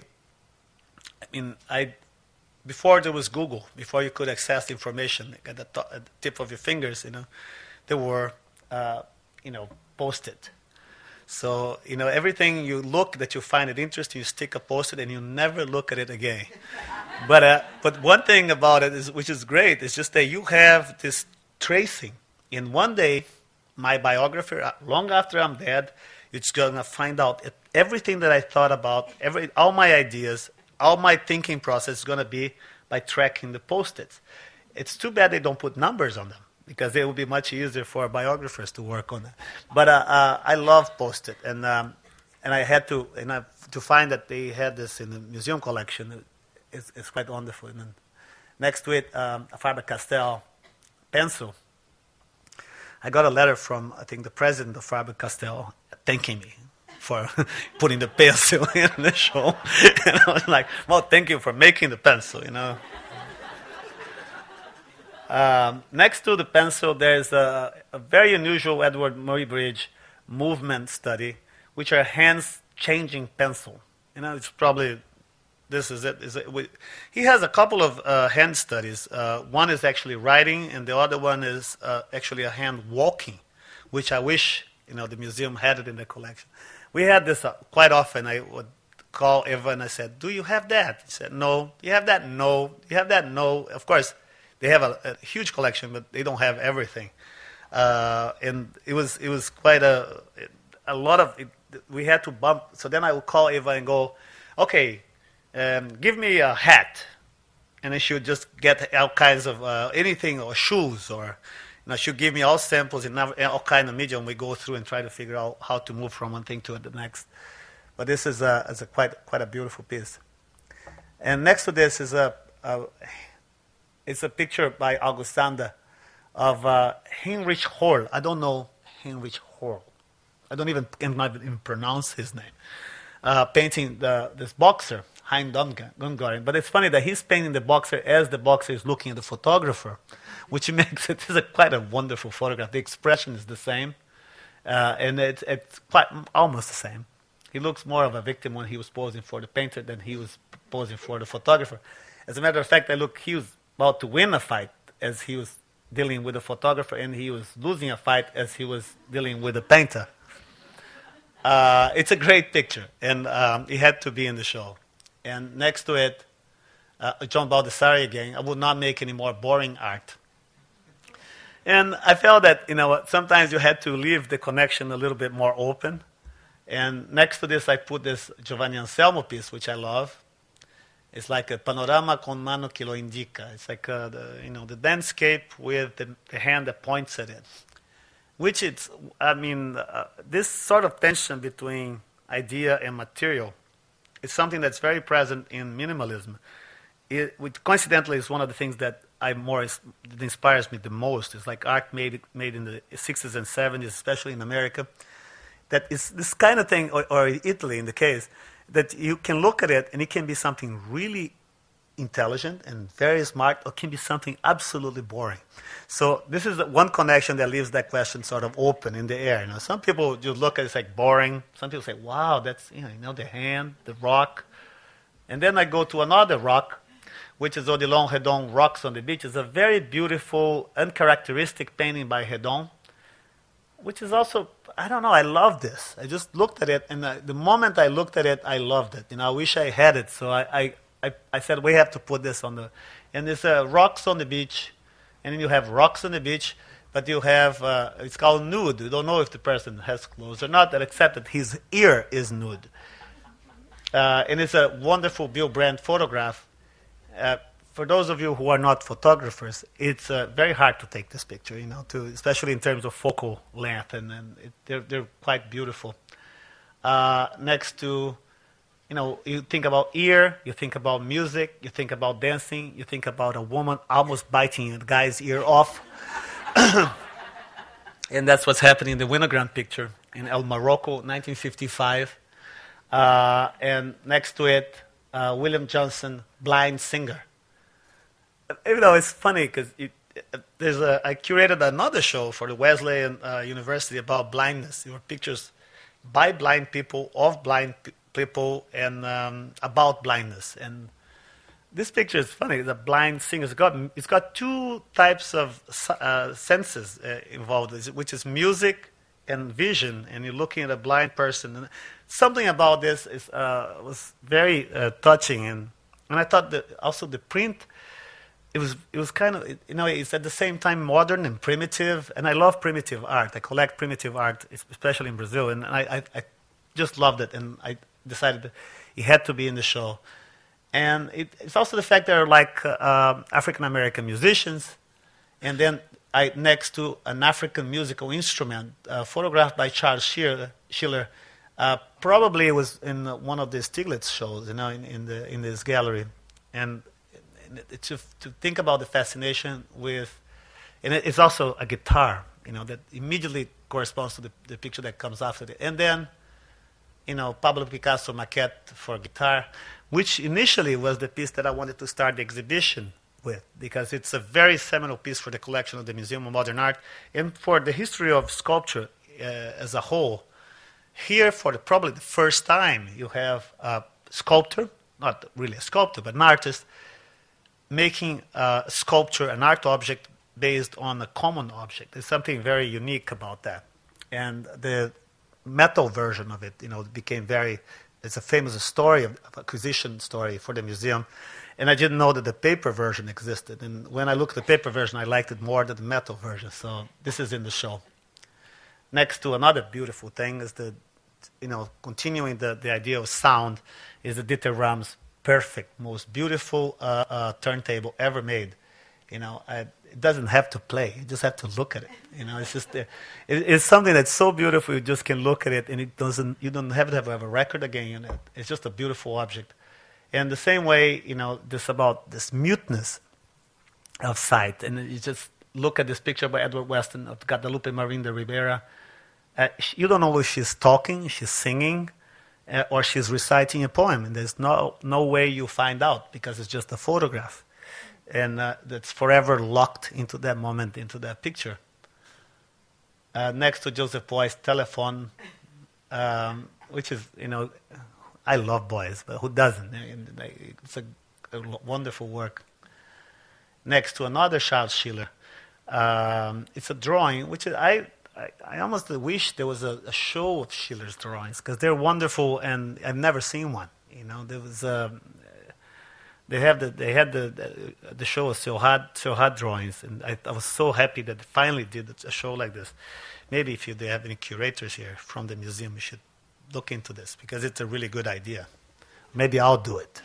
I mean, I, before there was Google, before you could access information at the, to- at the tip of your fingers, you know, there were, Uh, you know, post-it. So, you know, everything you look that you find it interesting, you stick a post-it and you never look at it again. but uh, but one thing about it, is, which is great, is just that you have this tracing. And one day, my biographer, long after I'm dead, it's going to find out everything that I thought about, every all my ideas, all my thinking process is going to be by tracking the post-its. It's too bad they don't put numbers on them, because it would be much easier for biographers to work on it. But uh, uh, I love Post-it, and um, and I had to and I, to find that they had this in the museum collection. It's, it's quite wonderful. And then next to it, um, a Faber-Castell pencil. I got a letter from I think the president of Faber-Castell thanking me for putting the pencil in the show. And I was like, well, thank you for making the pencil, you know. Um, next to the pencil, there's a, a very unusual Edward Muybridge movement study, which are hands changing pencil. You know, it's probably, this is it. Is it we, he has a couple of uh, hand studies. Uh, one is actually writing, and the other one is uh, actually a hand walking, which I wish, you know, the museum had it in the collection. We had this uh, quite often. I would call Eva and I said, do you have that? He said, no. You have that? No. You have that? No. Of course, they have a, a huge collection, but they don't have everything. Uh, and it was it was quite a a lot of it, we had to bump. So then I would call Eva and go, okay, um, give me a hat, and then she would just get all kinds of uh, anything or shoes, or you know, she would give me all samples in all kind of medium. We go through and try to figure out how to move from one thing to the next. But this is a, is a quite quite a beautiful piece. And next to this is a, a it's a picture by August Sander of uh, Heinrich Horl. I don't know Heinrich Horl. I don't even can not even pronounce his name. Uh, painting the, this boxer, Hein Gungaren. But it's funny that he's painting the boxer as the boxer is looking at the photographer, which makes it is a quite a wonderful photograph. The expression is the same, uh, and it's it's quite almost the same. He looks more of a victim when he was posing for the painter than he was posing for the photographer. As a matter of fact, I look he was about to win a fight as he was dealing with the photographer, and he was losing a fight as he was dealing with the painter. Uh, it's a great picture, and um, it had to be in the show. And next to it, uh, John Baldessari again. I would not make any more boring art. And I felt that, you know, sometimes you had to leave the connection a little bit more open. And next to this, I put this Giovanni Anselmo piece, which I love. It's like a panorama con mano que lo indica. It's like uh, the, you know, the landscape with the, the hand that points at it. Which it's, I mean, uh, this sort of tension between idea and material is something that's very present in minimalism. It, which coincidentally is one of the things that I more that inspires me the most. It's like art made made in the sixties and seventies, especially in America. That is this kind of thing, or, or Italy in the case, that you can look at it and it can be something really intelligent and very smart, or can be something absolutely boring. So this is the one connection that leaves that question sort of open in the air. You know, some people just look at it, it's like boring. Some people say, "Wow, that's you know, you know the hand, the rock," and then I go to another rock, which is Odilon Redon Rocks on the Beach. It's a very beautiful, uncharacteristic painting by Redon, which is also, I don't know, I love this. I just looked at it, and I, the moment I looked at it, I loved it. You know, I wish I had it, so I, I, I, I said, we have to put this on the, and there's uh, rocks on the beach, and then you have rocks on the beach, but you have, uh, it's called nude. You don't know if the person has clothes or not, except that his ear is nude. Uh, and it's a wonderful Bill Brandt photograph. Uh, for those of you who are not photographers, it's uh, very hard to take this picture, you know, to, especially in terms of focal length, and, and it, they're, they're quite beautiful. Uh, next to, you know, you think about ear, you think about music, you think about dancing, you think about a woman almost biting a guy's ear off. And that's what's happening in the Winogrand picture in El Morocco, nineteen fifty-five. Uh, and next to it, uh, William Johnson, Blind Singer. You know, it's funny because there's a, I curated another show for the Wesleyan uh, University about blindness. There were pictures by blind people, of blind p- people, and um, about blindness. And this picture is funny. The blind singer, it's got, it's got two types of uh, senses uh, involved, which is music and vision. And you're looking at a blind person. And something about this is, uh, was very uh, touching. And, and I thought that also the print, It was it was kind of, you know, it's at the same time modern and primitive, and I love primitive art. I collect primitive art, especially in Brazil, and I, I, I just loved it, and I decided that it had to be in the show. And it, it's also the fact there are like uh, African-American musicians, and then I next to an African musical instrument uh, photographed by Charles Schiller. Schiller uh, probably it was in one of the Stieglitz shows, you know, in, in the in this gallery, and To, to think about the fascination with, and it's also a guitar, you know, that immediately corresponds to the, the picture that comes after it. And then you know, Pablo Picasso maquette for guitar, which initially was the piece that I wanted to start the exhibition with, because it's a very seminal piece for the collection of the Museum of Modern Art and for the history of sculpture uh, as a whole. Here, for the, probably the first time, you have a sculptor, not really a sculptor, but an artist, making a sculpture, an art object, based on a common object. There's something very unique about that. And the metal version of it, you know, became very, it's a famous story, of, of acquisition story for the museum. And I didn't know that the paper version existed. And when I looked at the paper version, I liked it more than the metal version. So this is in the show. Next to another beautiful thing is the, you know, continuing the, the idea of sound, is the Dieter Rams' perfect, most beautiful uh, uh, turntable ever made. You know, I, it doesn't have to play. You just have to look at it. You know, it's just uh, it, it's something that's so beautiful. You just can look at it, and it doesn't. You don't have to have a record again in it. It's just a beautiful object. And the same way, you know, this about this muteness of sight. And you just look at this picture by Edward Weston of Guadalupe Marín de Rivera. Uh, you don't know if she's talking, she's singing, uh, or she's reciting a poem. And there's no no way you find out, because it's just a photograph. And uh, that's forever locked into that moment, into that picture. Uh, next to Joseph Beuys' telephone, um, which is, you know, I love Beuys, but who doesn't? It's a, a wonderful work. Next to another Charles Schiller, um, it's a drawing, which is, I, I, I almost wish there was a, a show of Schiller's drawings, because they're wonderful, and I've never seen one. You know, there was um, they have the they had the the, the show of Seurat Seurat drawings, and I, I was so happy that they finally did a show like this. Maybe if you they have any curators here from the museum, you should look into this, because it's a really good idea. Maybe I'll do it.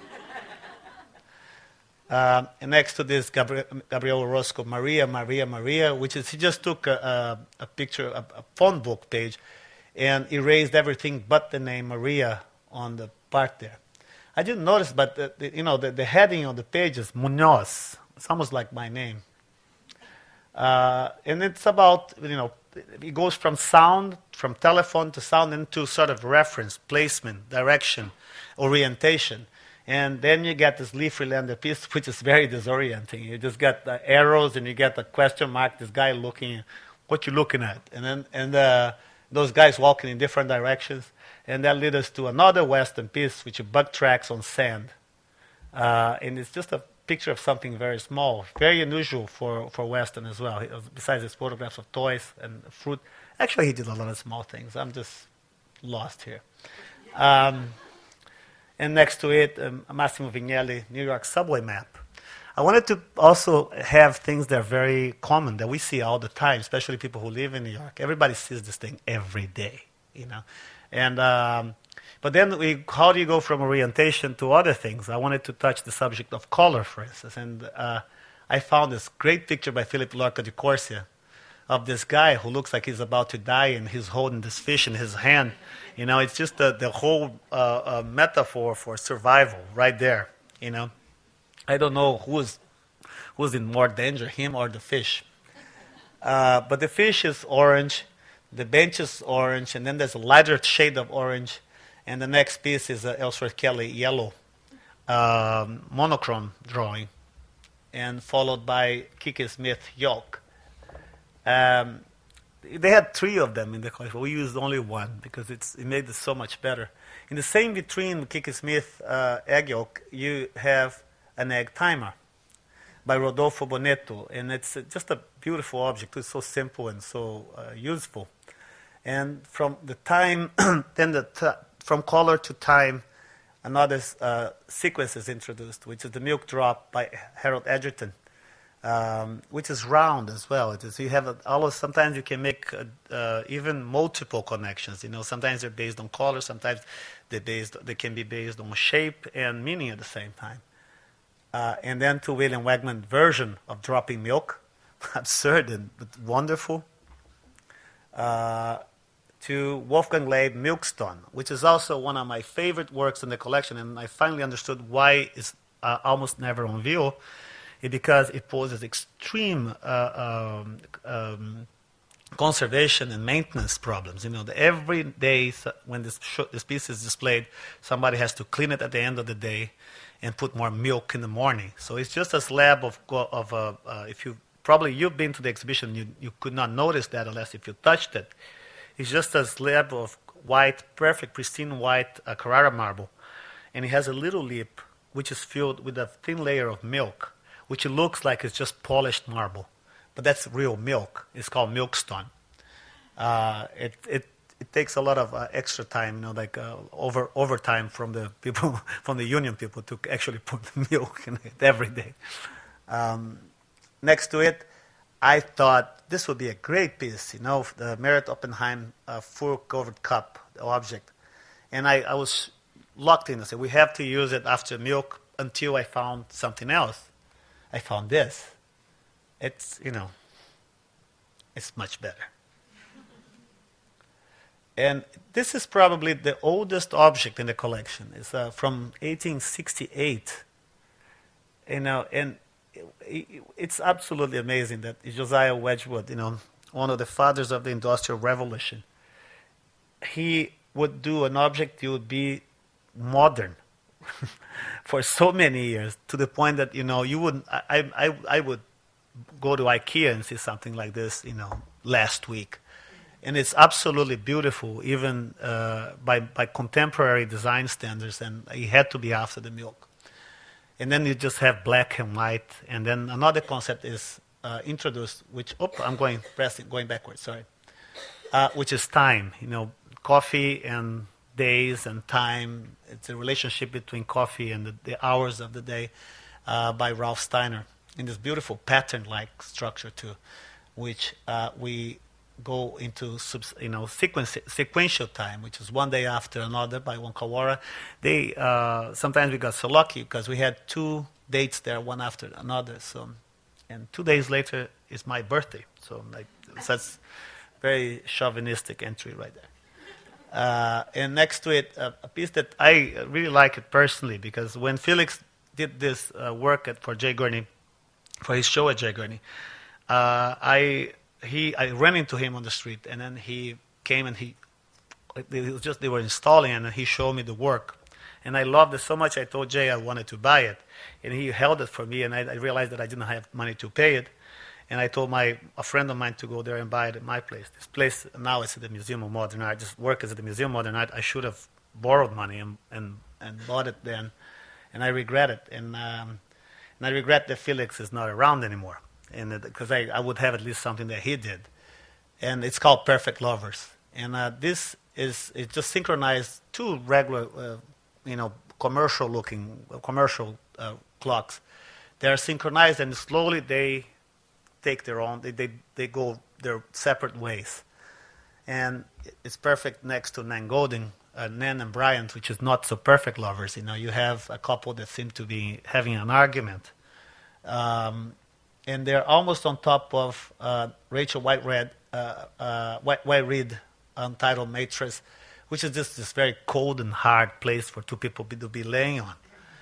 uh, and next to this, Gabriel, Gabriel Orozco, Maria, Maria, Maria, which is, he just took a, a, a picture, a, a phone book page, and erased everything but the name Maria on the part there. I didn't notice, but the, the, you know, the, the heading on the page is Munoz. It's almost like my name. Uh, and it's about, you know, it goes from sound, from telephone to sound, into sort of reference, placement, direction, orientation. And then you get this Lee Friedlander piece, which is very disorienting. You just get the arrows, and you get the question mark, this guy looking, what you looking at? And then and uh, those guys walking in different directions. And that led us to another Western piece, which is bug tracks on sand. Uh, and it's just a picture of something very small, very unusual for, for Weston as well. He, besides his photographs of toys and fruit, actually he did a lot of small things. I'm just lost here. Um, and next to it, um, Massimo Vignelli, New York subway map. I wanted to also have things that are very common, that we see all the time, especially people who live in New York. Everybody sees this thing every day, you know. And um, but then we, how do you go from orientation to other things? I wanted to touch the subject of color, for instance. And uh, I found this great picture by Philip Lorca di Corsia of this guy who looks like he's about to die, and he's holding this fish in his hand. You know, it's just the, the whole uh, uh, metaphor for survival right there, you know. I don't know who's, who's in more danger, him or the fish. Uh, but the fish is orange. The bench is orange, and then there's a lighter shade of orange, and the next piece is a Ellsworth Kelly yellow um, monochrome drawing, and followed by Kiki Smith yolk. Um, they had three of them in the collection, but we used only one because it's, it made it so much better. In the same vitrine, Kiki Smith uh, egg yolk, you have an egg timer by Rodolfo Bonetto, and it's just a beautiful object. It's so simple and so uh, useful. And from the time, then the t- from color to time, another uh, sequence is introduced, which is the milk drop by Harold Edgerton, um, which is round as well. It is, you have a, all of, sometimes you can make uh, uh, even multiple connections. You know, sometimes they're based on color, sometimes they based they can be based on shape and meaning at the same time. Uh, and then to William Wegman's version of dropping milk, absurd and but wonderful. Uh, to Wolfgang Leib Milkstone, which is also one of my favorite works in the collection, and I finally understood why it's uh, almost never on view, is because it poses extreme uh, um, um, conservation and maintenance problems. You know, the, every day so- when this, sh- this piece is displayed, somebody has to clean it at the end of the day and put more milk in the morning. So it's just a slab of, go- of uh, uh, if you, probably you've been to the exhibition, you, you could not notice that unless if you touched it. It's just a slab of white, perfect, pristine white uh, Carrara marble. And it has a little lip which is filled with a thin layer of milk, which it looks like it's just polished marble. But that's real milk. It's called milkstone. Uh, it, it, it takes a lot of uh, extra time, you know, like uh, over overtime from the people, from the union people to actually put milk in it every day. Um, next to it, I thought this would be a great piece, you know, the Merit Oppenheim uh, fur-covered cup object. And I, I was locked in. I said, we have to use it after milk until I found something else. I found this. It's, you know, it's much better. And this is probably the oldest object in the collection. It's uh, from eighteen sixty-eight. You know, and it, it, it's absolutely amazing that Josiah Wedgwood, you know, one of the fathers of the Industrial Revolution, he would do an object that would be modern for so many years, to the point that, you know, you wouldn't, I, I, I would go to IKEA and see something like this, you know, last week. And it's absolutely beautiful, even uh, by, by contemporary design standards, and it had to be after the milk. And then you just have black and white, and then another concept is uh, introduced, which, oh, I'm going, pressing, going backwards, sorry, uh, which is time, you know, coffee and days and time. It's a relationship between coffee and the, the hours of the day uh, by Ralph Steiner, in this beautiful pattern-like structure too, which uh, we go into subs, you know sequence, sequential time, which is one day after another by Wonkawara. They uh, sometimes we got so lucky because we had two dates there, one after another. So, and two days later is my birthday. So like that's very chauvinistic entry right there. Uh, and next to it, uh, a piece that I really like it personally, because when Felix did this uh, work at, for Jay Gurney, for his show at Jay Gurney, uh, I he I ran into him on the street, and then he came and he, it was just they were installing, and he showed me the work, and I loved it so much. I told Jay I wanted to buy it, and he held it for me, and I, I realized that I didn't have money to pay it, and I told my a friend of mine to go there and buy it at my place. This place now is at the Museum of Modern Art. This work is at the Museum of Modern Art. I should have borrowed money and and, and bought it then, and I regret it, and. Um, And I regret that Felix is not around anymore, and because I, I would have at least something that he did. And it's called Perfect Lovers. And uh, this is it just synchronized two regular, uh, you know, commercial-looking, uh, commercial uh, clocks. They are synchronized, and slowly they take their own, they, they, they go their separate ways. And it's perfect next to Nan Goldin, Uh, Nan and Bryant, which is not so perfect lovers. You know, you have a couple that seem to be having an argument, um, and they're almost on top of uh, Rachel White-Read, uh, uh, White, White-Read Untitled Mattress, which is just this very cold and hard place for two people be, to be laying on.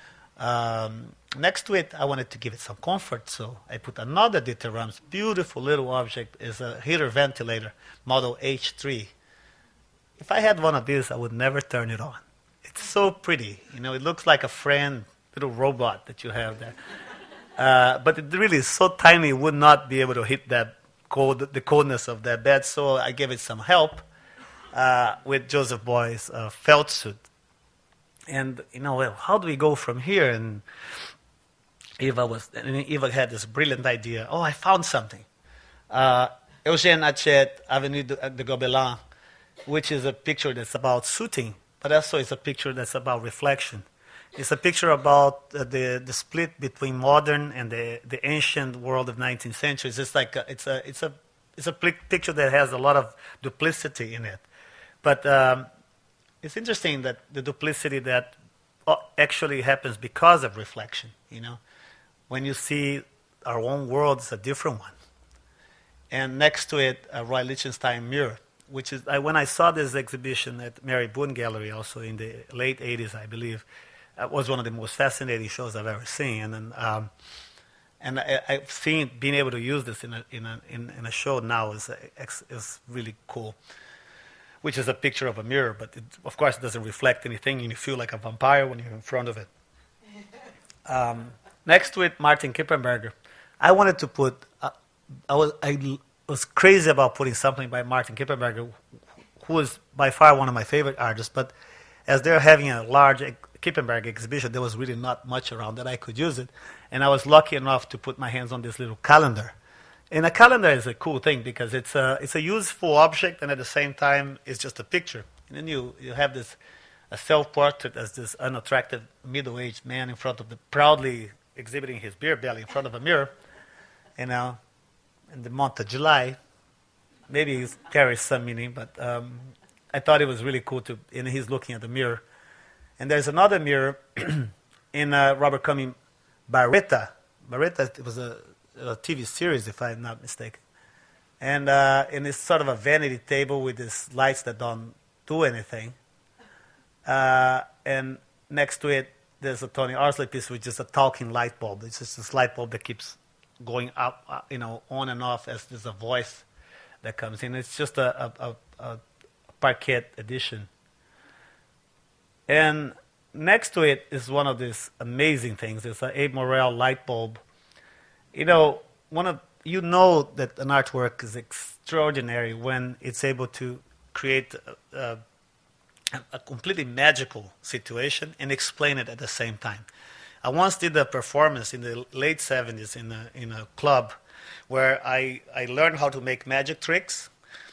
Um, next to it, I wanted to give it some comfort, so I put another Dieter Rams beautiful little object. Is a heater ventilator, model H three. If I had one of these, I would never turn it on. It's so pretty. You know, it looks like a friend, little robot that you have there. Uh, but it really is so tiny, it would not be able to hit that cold, the coldness of that bed. So I gave it some help uh, with Joseph Boy's uh, felt suit. And, you know, well, how do we go from here? And Eva, was, and Eva had this brilliant idea. Oh, I found something. Uh, Eugène Hachette, Avenue de, de Gobelin, which is a picture that's about suiting, but also it's a picture that's about reflection. It's a picture about uh, the the split between modern and the, the ancient world of nineteenth century. It's just like a, it's a it's a it's a picture that has a lot of duplicity in it, but um, it's interesting that the duplicity that actually happens because of reflection. You know, when you see our own world is a different one, and next to it, a Roy Lichtenstein mirror. Which is, I, when I saw this exhibition at Mary Boone Gallery, also in the late eighties, I believe, it was one of the most fascinating shows I've ever seen. And then, um, And I, I've seen being able to use this in a in a in, in a show now is is really cool. Which is a picture of a mirror, but it, of course it doesn't reflect anything, and you feel like a vampire when you're in front of it. Um, next to it, Martin Kippenberger. I wanted to put. Uh, I was I was crazy about putting something by Martin Kippenberger, who is by far one of my favorite artists. But as they're having a large Kippenberger exhibition, there was really not much around that I could use it. And I was lucky enough to put my hands on this little calendar. And a calendar is a cool thing because it's a, it's a useful object, and at the same time, it's just a picture. And then you, you have this a self-portrait as this unattractive middle-aged man in front of the, proudly exhibiting his beer belly in front of a mirror. You know, in the month of July, maybe it carries some meaning, but um, I thought it was really cool to, and he's looking at the mirror. And there's another mirror in uh, Robert Cumming Barretta. Barretta, it was a, a T V series, if I'm not mistaken. And, uh, and it's sort of a vanity table with these lights that don't do anything. Uh, and next to it, there's a Tony Arsley piece with just a talking light bulb. It's just this light bulb that keeps going up, uh, you know, on and off as there's a voice that comes in. It's just a, a, a, a parquet edition. And next to it is one of these amazing things. It's an Abe Morrell light bulb. You know, one of you know that an artwork is extraordinary when it's able to create a, a, a completely magical situation and explain it at the same time. I once did a performance in the late seventies in a, in a club where I, I learned how to make magic tricks.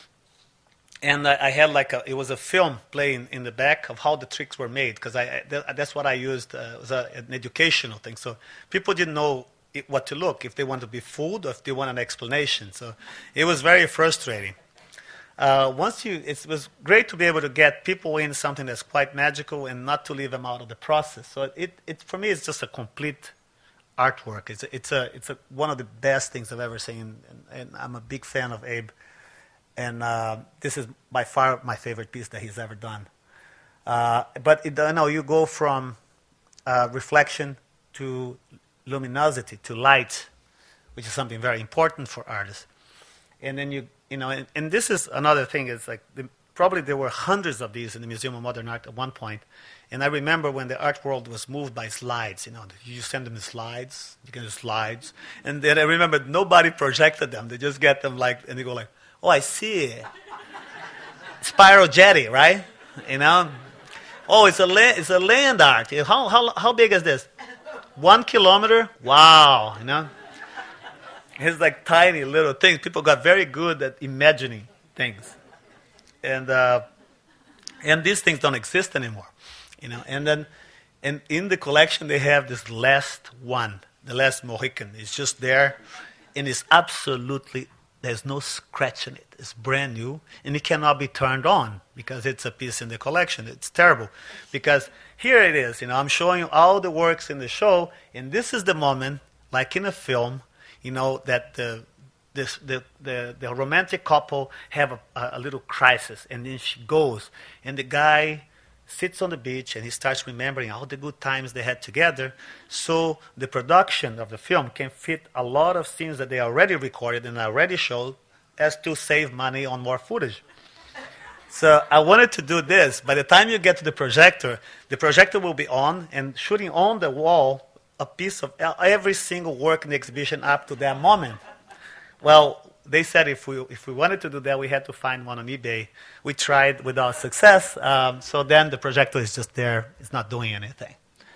And I, I had like a, it was a film playing in the back of how the tricks were made, because I, I that's what I used. Uh, it was a, an educational thing. So people didn't know it, what to look, if they want to be fooled or if they want an explanation. So it was very frustrating. Uh, once you, it was great to be able to get people in something that's quite magical and not to leave them out of the process. So it, it for me, it's just a complete artwork. It's a, it's a, it's a, one of the best things I've ever seen, and, and I'm a big fan of Abe. And uh, this is by far my favorite piece that he's ever done. Uh, but it, you know, you go from uh, reflection to luminosity, to light, which is something very important for artists. And then you, you know, and, and this is another thing. Is like the, probably there were hundreds of these in the Museum of Modern Art at one point. And I remember when the art world was moved by slides. You know, you send them the slides, you can do slides, and then I remember nobody projected them. They just get them like, and they go like, oh, I see. Spiral jetty, right? You know. Oh, it's a la- it's a land art. How how how big is this? One kilometer. Wow. You know. It's like tiny little things. People got very good at imagining things, and uh, and these things don't exist anymore. You know. And then, and in the collection they have this last one, the last Mohican. It's just there, and it's absolutely. There's no scratch in it. It's brand new, and it cannot be turned on because it's a piece in the collection. It's terrible because here it is. You know, I'm showing you all the works in the show, and this is the moment, like in a film, you know, that the this, the, the the romantic couple have a, a little crisis, and then she goes, and the guy sits on the beach and he starts remembering all the good times they had together. So the production of the film can fit a lot of scenes that they already recorded and already showed, as to save money on more footage. So I wanted to do this. By the time you get to the projector, the projector will be on and shooting on the wall a piece of every single work in the exhibition up to that moment. Well, they said if we if we wanted to do that, we had to find one on eBay. We tried without success. Um, so then the projector is just there. It's not doing anything.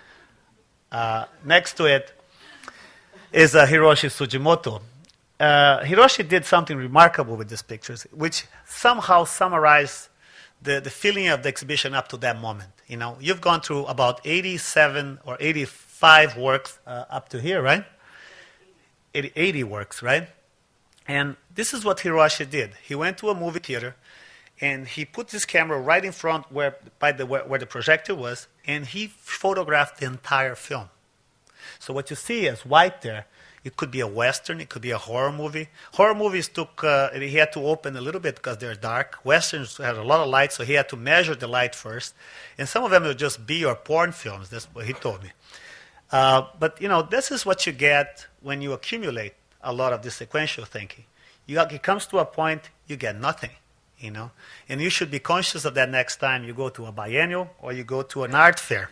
Uh, next to it is uh, Hiroshi Sugimoto. Uh, Hiroshi did something remarkable with these pictures, which somehow summarized the, the feeling of the exhibition up to that moment. You know, you've gone through about eighty-seven or eighty-five works uh, up to here, right? eighty, eighty works, right? And this is what Hiroshi did. He went to a movie theater, and he put his camera right in front where, by the, where, where the projector was, and he photographed the entire film. So what you see is white there. It could be a Western. It could be a horror movie. Horror movies took, uh, he had to open a little bit because they're dark. Westerns had a lot of light, so he had to measure the light first. And some of them were just B or porn films. That's what he told me. Uh, but, you know, this is what you get when you accumulate a lot of this sequential thinking. You, it comes to a point you get nothing, you know. And you should be conscious of that next time you go to a biennial or you go to an art fair.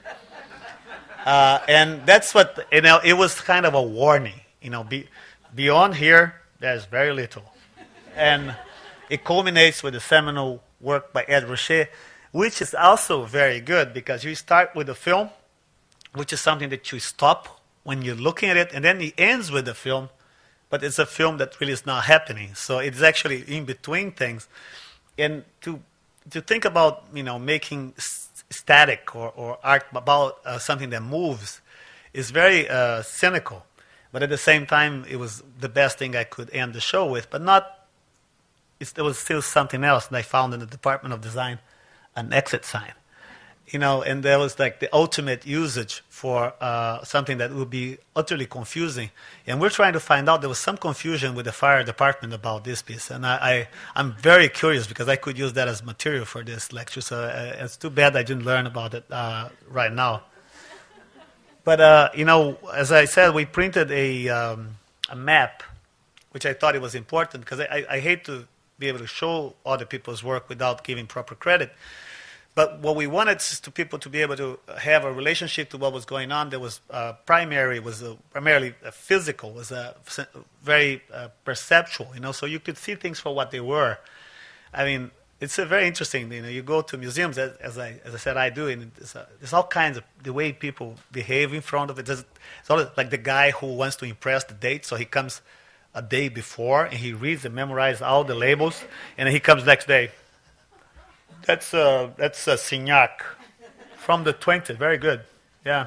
Uh, and that's what, you know, it was kind of a warning. You know, be, beyond here, there's very little. And it culminates with the seminal work by Ed Ruscha, which is also very good because you start with a film, which is something that you stop when you're looking at it, and then it ends with the film, but it's a film that really is not happening. So it's actually in between things. And to to think about, you know, making static or, or art about uh, something that moves is very uh, cynical. But at the same time, it was the best thing I could end the show with. But not, it's, there was still something else that I found in the Department of Design, an exit sign. You know, and there was like the ultimate usage for uh, something that would be utterly confusing. And we're trying to find out, there was some confusion with the fire department about this piece. And I, I, I'm very curious because I could use that as material for this lecture. So uh, it's too bad I didn't learn about it uh, right now. But, uh, you know, as I said, we printed a, um, a map, which I thought it was important because I, I hate to be able to show other people's work without giving proper credit. But what we wanted is to people to be able to have a relationship to what was going on. There was uh, primary, was a, primarily a physical, was a very uh, perceptual, you know, so you could see things for what they were. I mean, it's a very interesting, you know, you go to museums, as, as, I, as I said, I do, and there's, uh, there's all kinds of, the way people behave in front of it. There's, it's always like the guy who wants to impress the date, so he comes a day before, and he reads and memorizes all the labels, and then he comes next day. That's a, that's a Signac from the twentieth. Very good. Yeah.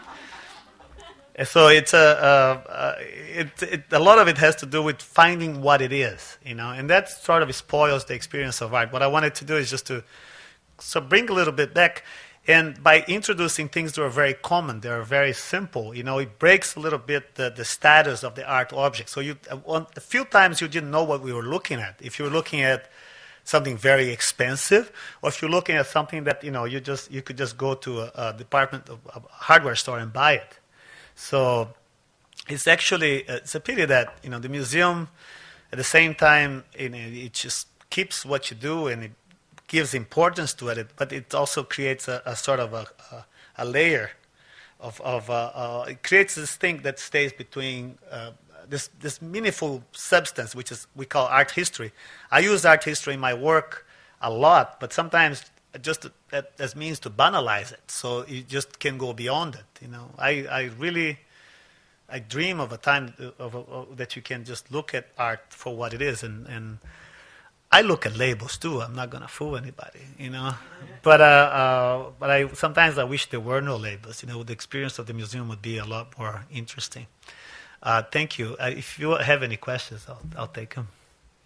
And so it's a, uh, uh, it, it, a lot of it has to do with finding what it is, you know, and that sort of spoils the experience of art. What I wanted to do is just to so bring a little bit back, and by introducing things that are very common, they are very simple, you know, it breaks a little bit the, the status of the art object. So you, a few times you didn't know what we were looking at. If you were looking at something very expensive, or if you're looking at something that, you know, you just you could just go to a, a department of a hardware store and buy it. So it's actually it's a pity that, you know, the museum at the same time, you know, it just keeps what you do and it gives importance to it, but it also creates a, a sort of a, a, a layer of, of uh, uh, it creates this thing that stays between uh, This, this meaningful substance, which is we call art history. I use art history in my work a lot, but sometimes just as means to banalize it, so you just can go beyond it. You know, I, I really I dream of a time of, of, of, that you can just look at art for what it is, and, and I look at labels too. I'm not gonna fool anybody, you know. But uh, uh, but I sometimes I wish there were no labels. You know, the experience of the museum would be a lot more interesting. Uh, thank you. Uh, if you have any questions, I'll, I'll take them.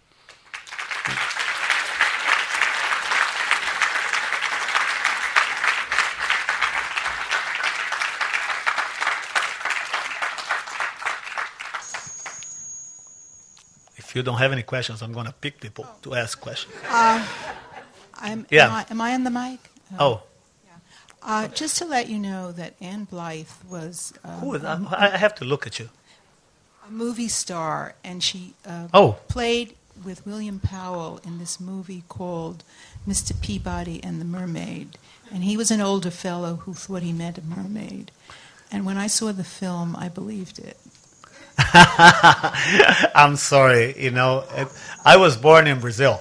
If you don't have any questions, I'm going to pick people oh. to ask questions. Uh, I'm, yeah. Am I, am I on the mic? Oh. oh. Yeah. Uh, just to let you know that Ann Blyth was... Um, Who is that? I have to look at you. A movie star, and she uh, oh. played with William Powell in this movie called Mister Peabody and the Mermaid. And he was an older fellow who thought he met a mermaid. And when I saw the film, I believed it. I'm sorry, you know, I was born in Brazil.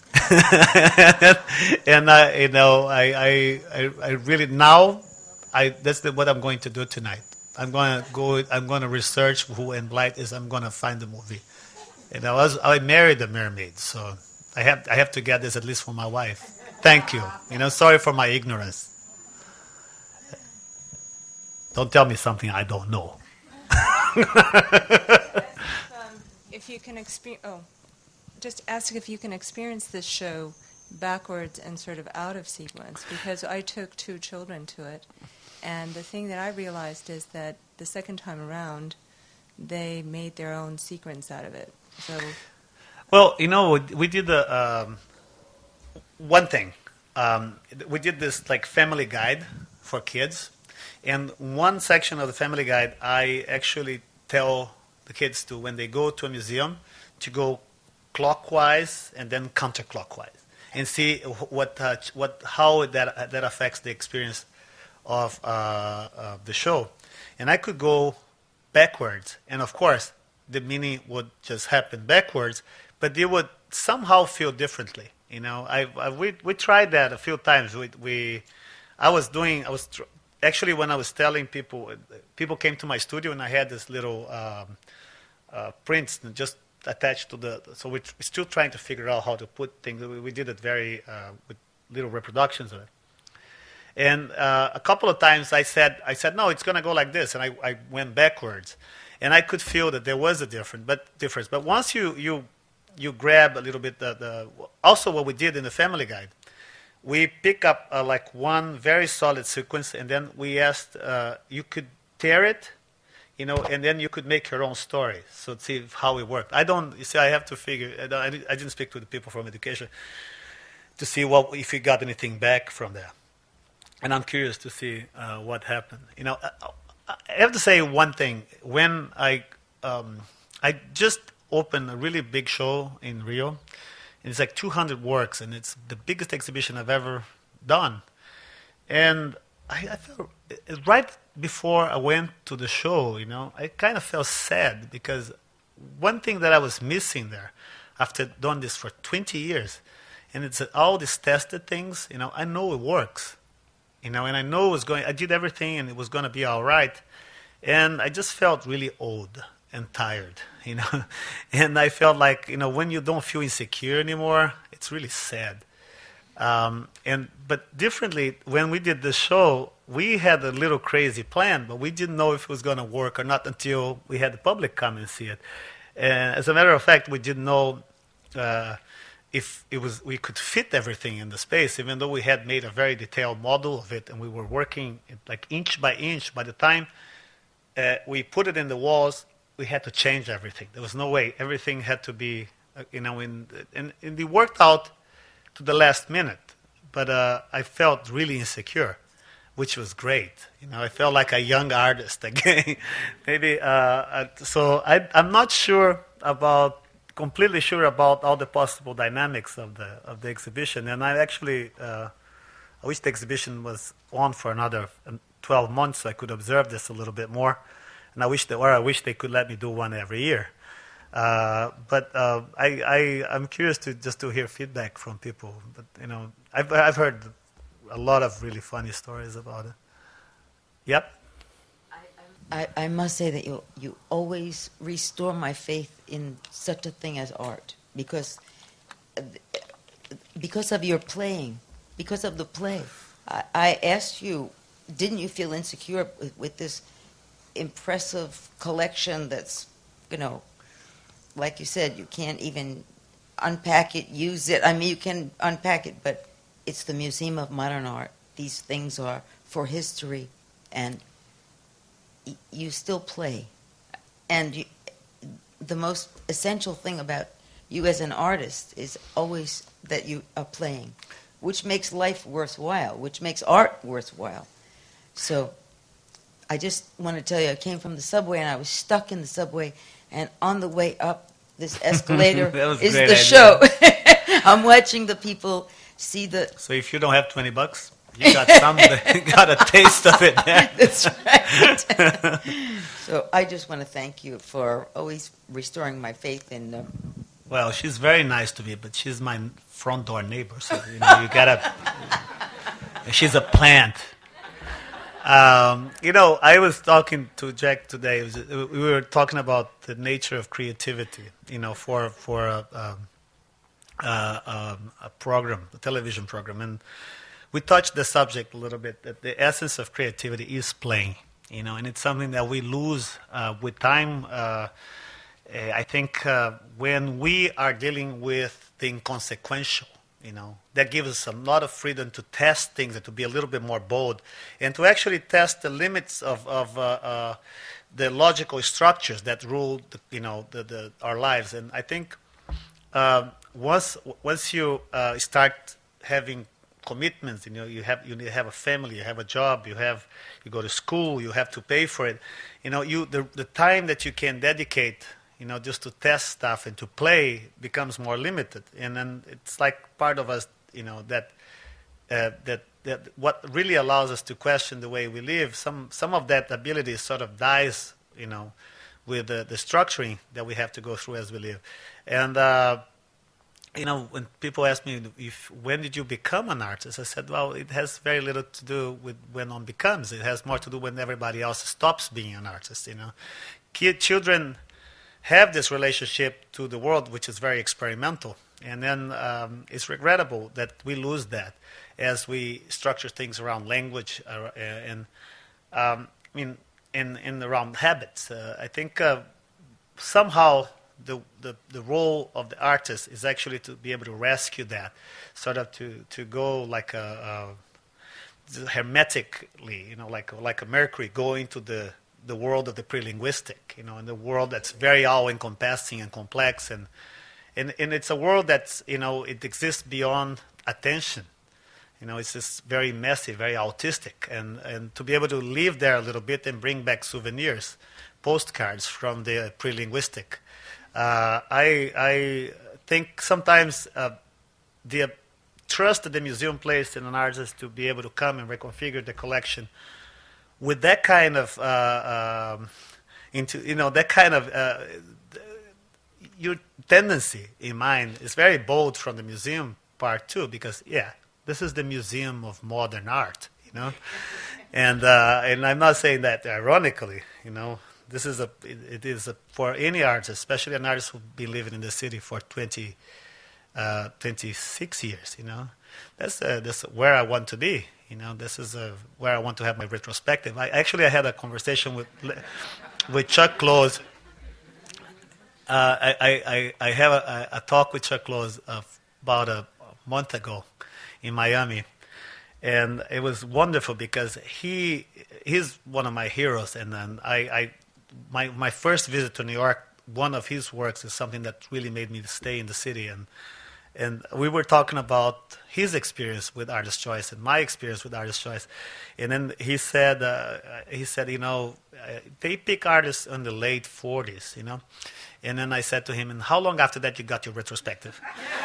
and I, you know, I, I, I really now, I that's the, what I'm going to do tonight. I'm going to go. I'm going to research who Ann Blyth is. I'm going to find the movie. And I was I married a mermaid, so I have I have to get this at least for my wife. Thank you. You know, sorry for my ignorance. Don't tell me something I don't know. um, if you can experience, oh, just ask if you can experience this show backwards and sort of out of sequence, because I took two children to it. And the thing that I realized is that the second time around, they made their own sequence out of it. So, well, you know, we did the um, one thing. Um, we did this like family guide for kids, And one section of the Family Guide, I actually tell the kids to, when they go to a museum, to go clockwise and then counterclockwise, and see what, uh, what, how that that affects the experience of uh, uh, the show. And I could go backwards, and of course, the meaning would just happen backwards, but they would somehow feel differently. You know, I, I we we tried that a few times. We we, I was doing, I was tr- actually when I was telling people, people came to my studio and I had this little um, uh, prints just attached to the. So we're, we're still trying to figure out how to put things. We, we did it very uh, with little reproductions of it. And uh, a couple of times I said, I said no, it's going to go like this, and I, I went backwards, and I could feel that there was a difference. But difference. But once you you you grab a little bit the, the also what we did in the Family Guide, we pick up uh, like one very solid sequence, and then we asked uh, you could tear it, you know, and then you could make your own story. So to see how it worked. I don't. You see, I have to figure. I, don't, I didn't speak to the people from education to see what if we got anything back from there. And I'm curious to see uh, what happened. You know, I, I have to say one thing. When I um, I just opened a really big show in Rio, and it's like two hundred works, and it's the biggest exhibition I've ever done. And I, I felt right before I went to the show, you know, I kind of felt sad because one thing that I was missing there, after doing this for twenty years, and it's all these tested things. You know, I know it works. You know, and I know it was going. I did everything, and it was going to be all right. And I just felt really old and tired. You know, and I felt like, you know, when you don't feel insecure anymore, it's really sad. Um, and but differently, when we did the show, we had a little crazy plan, but we didn't know if it was going to work or not until we had the public come and see it. And as a matter of fact, we didn't know. Uh, if it was, we could fit everything in the space, even though we had made a very detailed model of it, and we were working it like inch by inch. By the time uh, we put it in the walls, we had to change everything. There was no way. Everything had to be, uh, you know, in, and, and it worked out to the last minute. But uh, I felt really insecure, which was great. You know, I felt like a young artist again. Maybe, uh, so I, I'm not sure about completely sure about all the possible dynamics of the of the exhibition, and I actually uh, I wish the exhibition was on for another twelve months so I could observe this a little bit more, and I wish they, or I wish they could let me do one every year. Uh, but uh, I, I I'm curious to just to hear feedback from people. But you know, I've I've heard a lot of really funny stories about it. Yep. I, I must say that you you always restore my faith in such a thing as art, because because of your playing, because of the play. I, I asked you, didn't you feel insecure with, with this impressive collection that's, you know, like you said, you can't even unpack it, use it. I mean, you can unpack it, but it's the Museum of Modern Art. These things are for history, and you still play. And you, the most essential thing about you as an artist is always that you are playing, which makes life worthwhile, which makes art worthwhile. So I just want to tell you, I came from the subway, and I was stuck in the subway, and on the way up this escalator is the idea. Show. I'm watching the people see the... So if you don't have twenty bucks... You got some, got a taste of it. That's right. So I just want to thank you for always restoring my faith in. Uh, well, she's very nice to me, but she's my front door neighbor, so you know you gotta. She's a plant. Um, you know, I was talking to Jack today. It was, we were talking about the nature of creativity. You know, for for a, um, uh, um, a program, a television program, and. We touched the subject a little bit, that the essence of creativity is playing, you know, and it's something that we lose uh, with time. Uh, I think uh, when we are dealing with the inconsequential, you know, that gives us a lot of freedom to test things and to be a little bit more bold and to actually test the limits of, of uh, uh, the logical structures that rule, the, you know, the, the, our lives. And I think uh, once once you uh, start having commitments. You know, you have you need to have a family, you have a job, you have you go to school, you have to pay for it. You know, you the the time that you can dedicate, you know, just to test stuff and to play becomes more limited. And then it's like part of us, you know, that uh, that that what really allows us to question the way we live. Some some of that ability sort of dies, you know, with the, the structuring that we have to go through as we live. And uh, you know, when people ask me if when did you become an artist, I said, well, it has very little to do with when one becomes. It has more to do when everybody else stops being an artist. You know, Kid, children have this relationship to the world, which is very experimental, and then um, it's regrettable that we lose that as we structure things around language uh, and um, I mean, in in around habits. Uh, I think uh, somehow. The, the the role of the artist is actually to be able to rescue that, sort of to, to go like a, a hermetically, you know, like like a Mercury going to the, the world of the pre-linguistic, you know, in the world that's very all-encompassing and complex, and, and and it's a world that's, you know, it exists beyond attention. You know, it's just very messy, very autistic, and, and to be able to live there a little bit and bring back souvenirs, postcards from the pre-linguistic. Uh, I, I think sometimes uh, the uh, trust that the museum placed in an artist to be able to come and reconfigure the collection with that kind of uh, um, into you know that kind of uh, your tendency in mind is very bold from the museum part too, because yeah, this is the museum of modern art, you know, and uh, and I'm not saying that ironically, you know. This is a, it, it is a, for any artist, especially an artist who's been living in the city for twenty, uh, twenty-six years, you know. That's, uh, that's where I want to be, you know. This is uh, where I want to have my retrospective. I actually I had a conversation with with Chuck Close. Uh, I, I, I have a, a talk with Chuck Close uh, about a month ago in Miami. And it was wonderful because he he's one of my heroes, and then I, I my my first visit to New York, one of his works is something that really made me stay in the city, and and we were talking about his experience with Artist Choice and my experience with Artist Choice, and then he said uh, he said you know uh, they pick artists in the late forties, you know, and then I said to him, and how long after that you got your retrospective?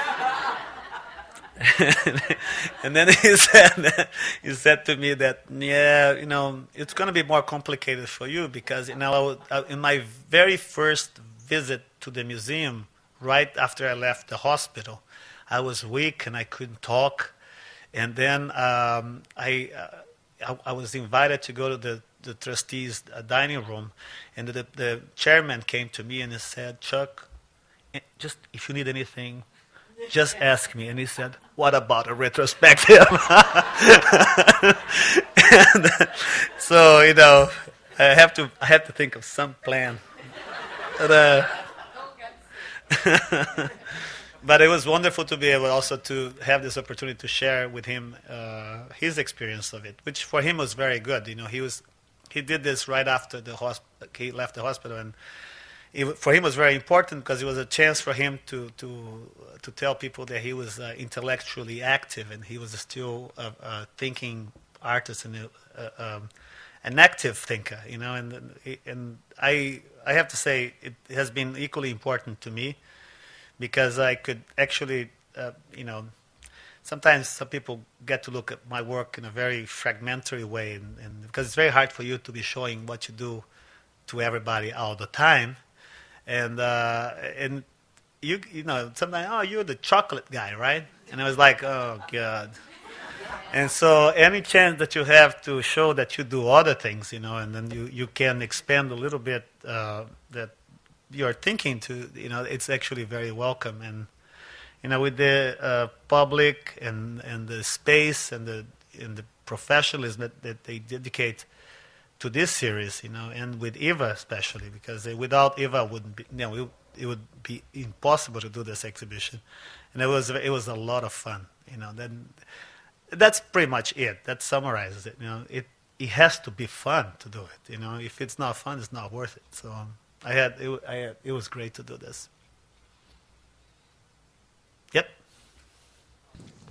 And then he said, he said to me that, yeah, you know, it's going to be more complicated for you because, you know, in my very first visit to the museum, right after I left the hospital, I was weak and I couldn't talk. And then um, I, uh, I I was invited to go to the, the trustees' dining room, and the, the chairman came to me and he said, Chuck, just if you need anything, just ask me. And he said, what about a retrospective? And, so, you know, I have to I have to think of some plan. But, uh, but it was wonderful to be able also to have this opportunity to share with him uh, his experience of it, which for him was very good. You know, he was he did this right after the hosp- he left the hospital, and it, for him it was very important because it was a chance for him to to to tell people that he was uh, intellectually active and he was still a, a thinking artist and a, a, um, an active thinker, you know. And and I I have to say it has been equally important to me because I could actually, uh, you know, sometimes some people get to look at my work in a very fragmentary way, and, and because it's very hard for you to be showing what you do to everybody all the time. And uh, and you you know sometimes, oh, you're the chocolate guy, right? And I was like, oh God. And so any chance that you have to show that you do other things, you know, and then you, you can expand a little bit uh, that you're thinking to, you know, it's actually very welcome. And you know, with the uh, public and and the space and the and the professionalism that, that they dedicate to this series, you know, and with Eva especially, because without Eva, wouldn't be, you know, it, it would be impossible to do this exhibition, and it was it was a lot of fun, you know. Then that's pretty much it. That summarizes it. You know, it it has to be fun to do it. You know, if it's not fun, it's not worth it. So um, I had it. I had, it was great to do this. Yep.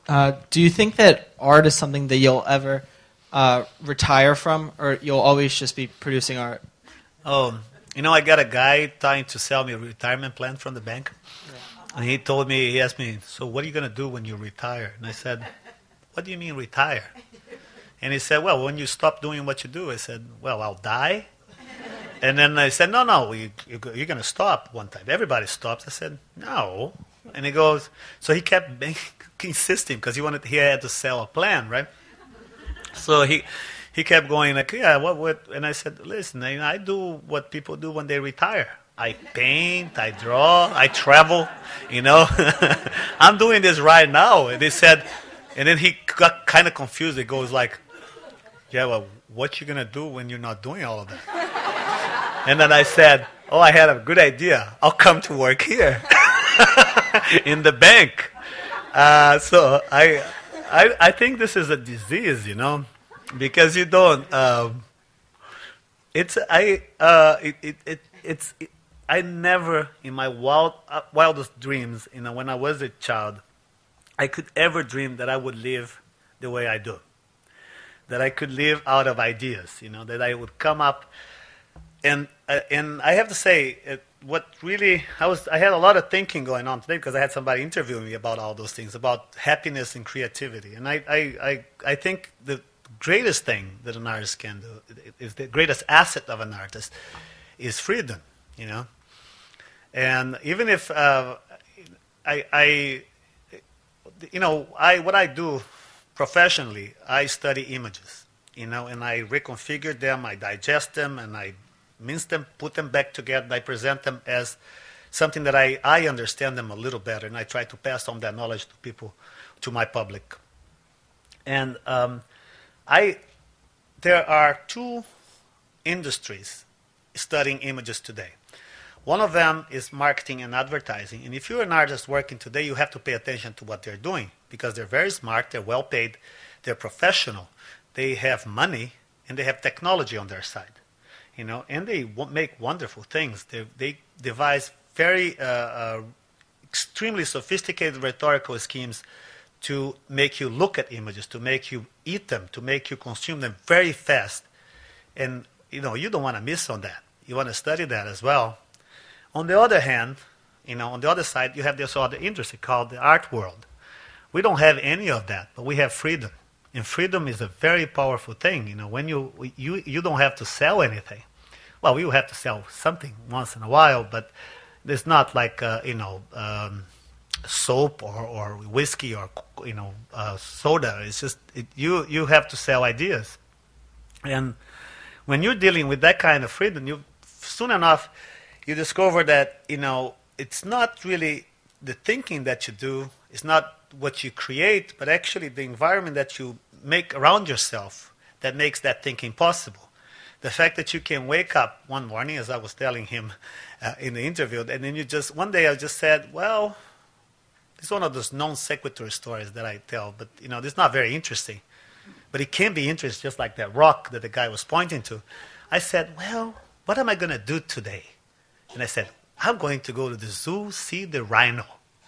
Uh, do you think that art is something that you'll ever uh, retire from, or you'll always just be producing art? Oh, you know, I got a guy trying to sell me a retirement plan from the bank. And he told me, he asked me, so what are you going to do when you retire? And I said, what do you mean retire? And he said, well, when you stop doing what you do. I said, well, I'll die. And then I said, no, no, you, you, you're going to stop one time. Everybody stops. I said, no. And he goes, so he kept insisting because he wanted, he had to sell a plan, right? So he he kept going like, yeah, what, what? And I said, listen, I do what people do when they retire. I paint, I draw, I travel, you know. I'm doing this right now. And they said, and then he got kind of confused. He goes like, yeah, well, what you going to do when you're not doing all of that? And then I said, oh, I had a good idea. I'll come to work here in the bank. Uh, so I, I I think this is a disease, you know, because you don't, um, it's, I, uh, it, it, it, it's, it, I never, in my wild, uh, wildest dreams, you know, when I was a child, I could ever dream that I would live the way I do. That I could live out of ideas, you know, that I would come up. And uh, and I have to say, it, what really, I was, I had a lot of thinking going on today because I had somebody interviewing me about all those things, about happiness and creativity. And I, I, I, I think the greatest thing that an artist can do, is the greatest asset of an artist, is freedom, you know. And even if uh, I, I, you know, I what I do professionally, I study images, you know, and I reconfigure them, I digest them, and I mince them, put them back together, and I present them as something that I, I understand them a little better, and I try to pass on that knowledge to people, to my public. And um, I, there are two industries studying images today. One of them is marketing and advertising. And if you're an artist working today, you have to pay attention to what they're doing because they're very smart, they're well paid, they're professional, they have money, and they have technology on their side. You know, and they w- make wonderful things. They, they devise very uh, uh, extremely sophisticated rhetorical schemes to make you look at images, to make you eat them, to make you consume them very fast. And, you know, you don't want to miss on that. You want to study that as well. On the other hand, you know, on the other side, you have this other industry called the art world. We don't have any of that, but we have freedom. And freedom is a very powerful thing. You know, when you you you don't have to sell anything. Well, you have to sell something once in a while, but it's not like uh, you know um, soap or, or whiskey or you know uh, soda. It's just it, you you have to sell ideas. And when you're dealing with that kind of freedom, you soon enough you discover that, you know, it's not really the thinking that you do, it's not what you create, but actually the environment that you make around yourself that makes that thinking possible. The fact that you can wake up one morning, as I was telling him uh, in the interview, and then you just, one day I just said, well, it's one of those non sequitur stories that I tell, but, you know, it's not very interesting. But it can be interesting, just like that rock that the guy was pointing to. I said, well, what am I going to do today? And I said, I'm going to go to the zoo, see the rhino.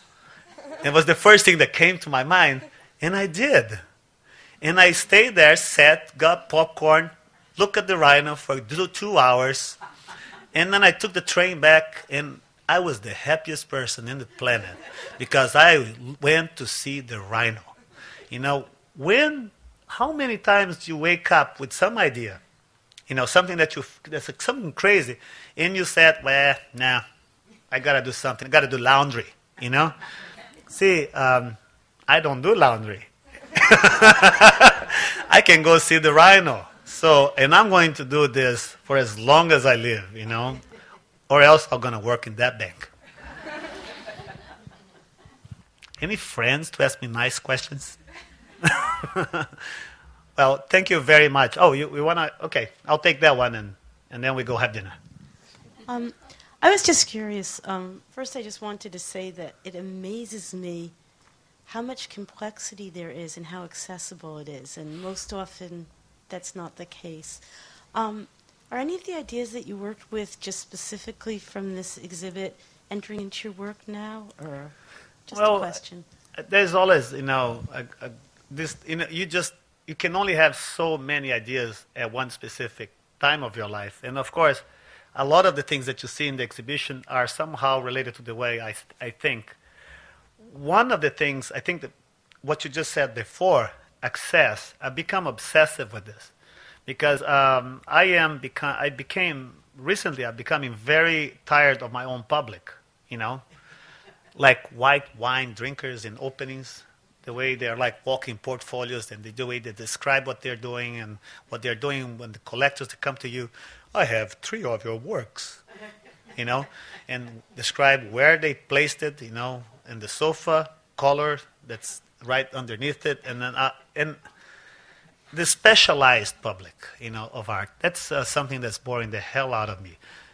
It was the first thing that came to my mind, and I did. And I stayed there, sat, got popcorn, looked at the rhino for two hours, and then I took the train back, and I was the happiest person in the planet because I went to see the rhino. You know, when, how many times do you wake up with some idea? You know, something that you, that's like something crazy. And you said, well, nah, I got to do something. I got to do laundry, you know. See, um, I don't do laundry. I can go see the rhino. So, and I'm going to do this for as long as I live, you know. Or else I'm going to work in that bank. Any friends to ask me nice questions? Well, thank you very much. Oh, you, you want to? Okay, I'll take that one, and, and then we go have dinner. Um, I was just curious. Um, first, I just wanted to say that it amazes me how much complexity there is and how accessible it is, and most often that's not the case. Um, are any of the ideas that you worked with just specifically from this exhibit entering into your work now, or just well, a question? there's always, you know, a, a, this. You know, you just you can only have so many ideas at one specific time of your life, and of course, a lot of the things that you see in the exhibition are somehow related to the way I I think. One of the things I think that what you just said before, access. I've become obsessive with this because um, I am become I became recently. I'm becoming very tired of my own public. You know. Like white wine drinkers in openings, the way they're like walking portfolios and the way they describe what they're doing and what they're doing when the collectors come to you. I have three of your works, you know, and describe where they placed it, you know, in the sofa, color that's right underneath it, and then uh, and the specialized public, you know, of art. That's uh, something that's boring the hell out of me.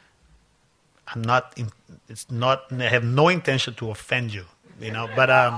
I'm not. In, it's not. I have no intention to offend you, you know. But um,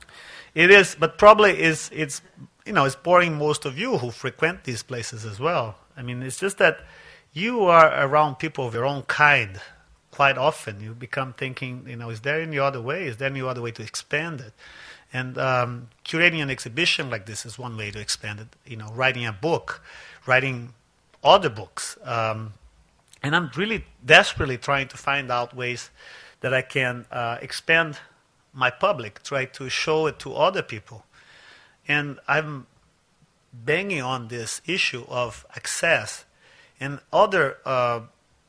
it is. But probably is. It's you know. It's boring most of you who frequent these places as well. I mean, it's just that you are around people of your own kind quite often. You become thinking, you know, is there any other way? Is there any other way to expand it? And um, curating an exhibition like this is one way to expand it. You know, writing a book, writing other books. Um, And I'm really desperately trying to find out ways that I can uh, expand my public, try to show it to other people. And I'm banging on this issue of access and other uh,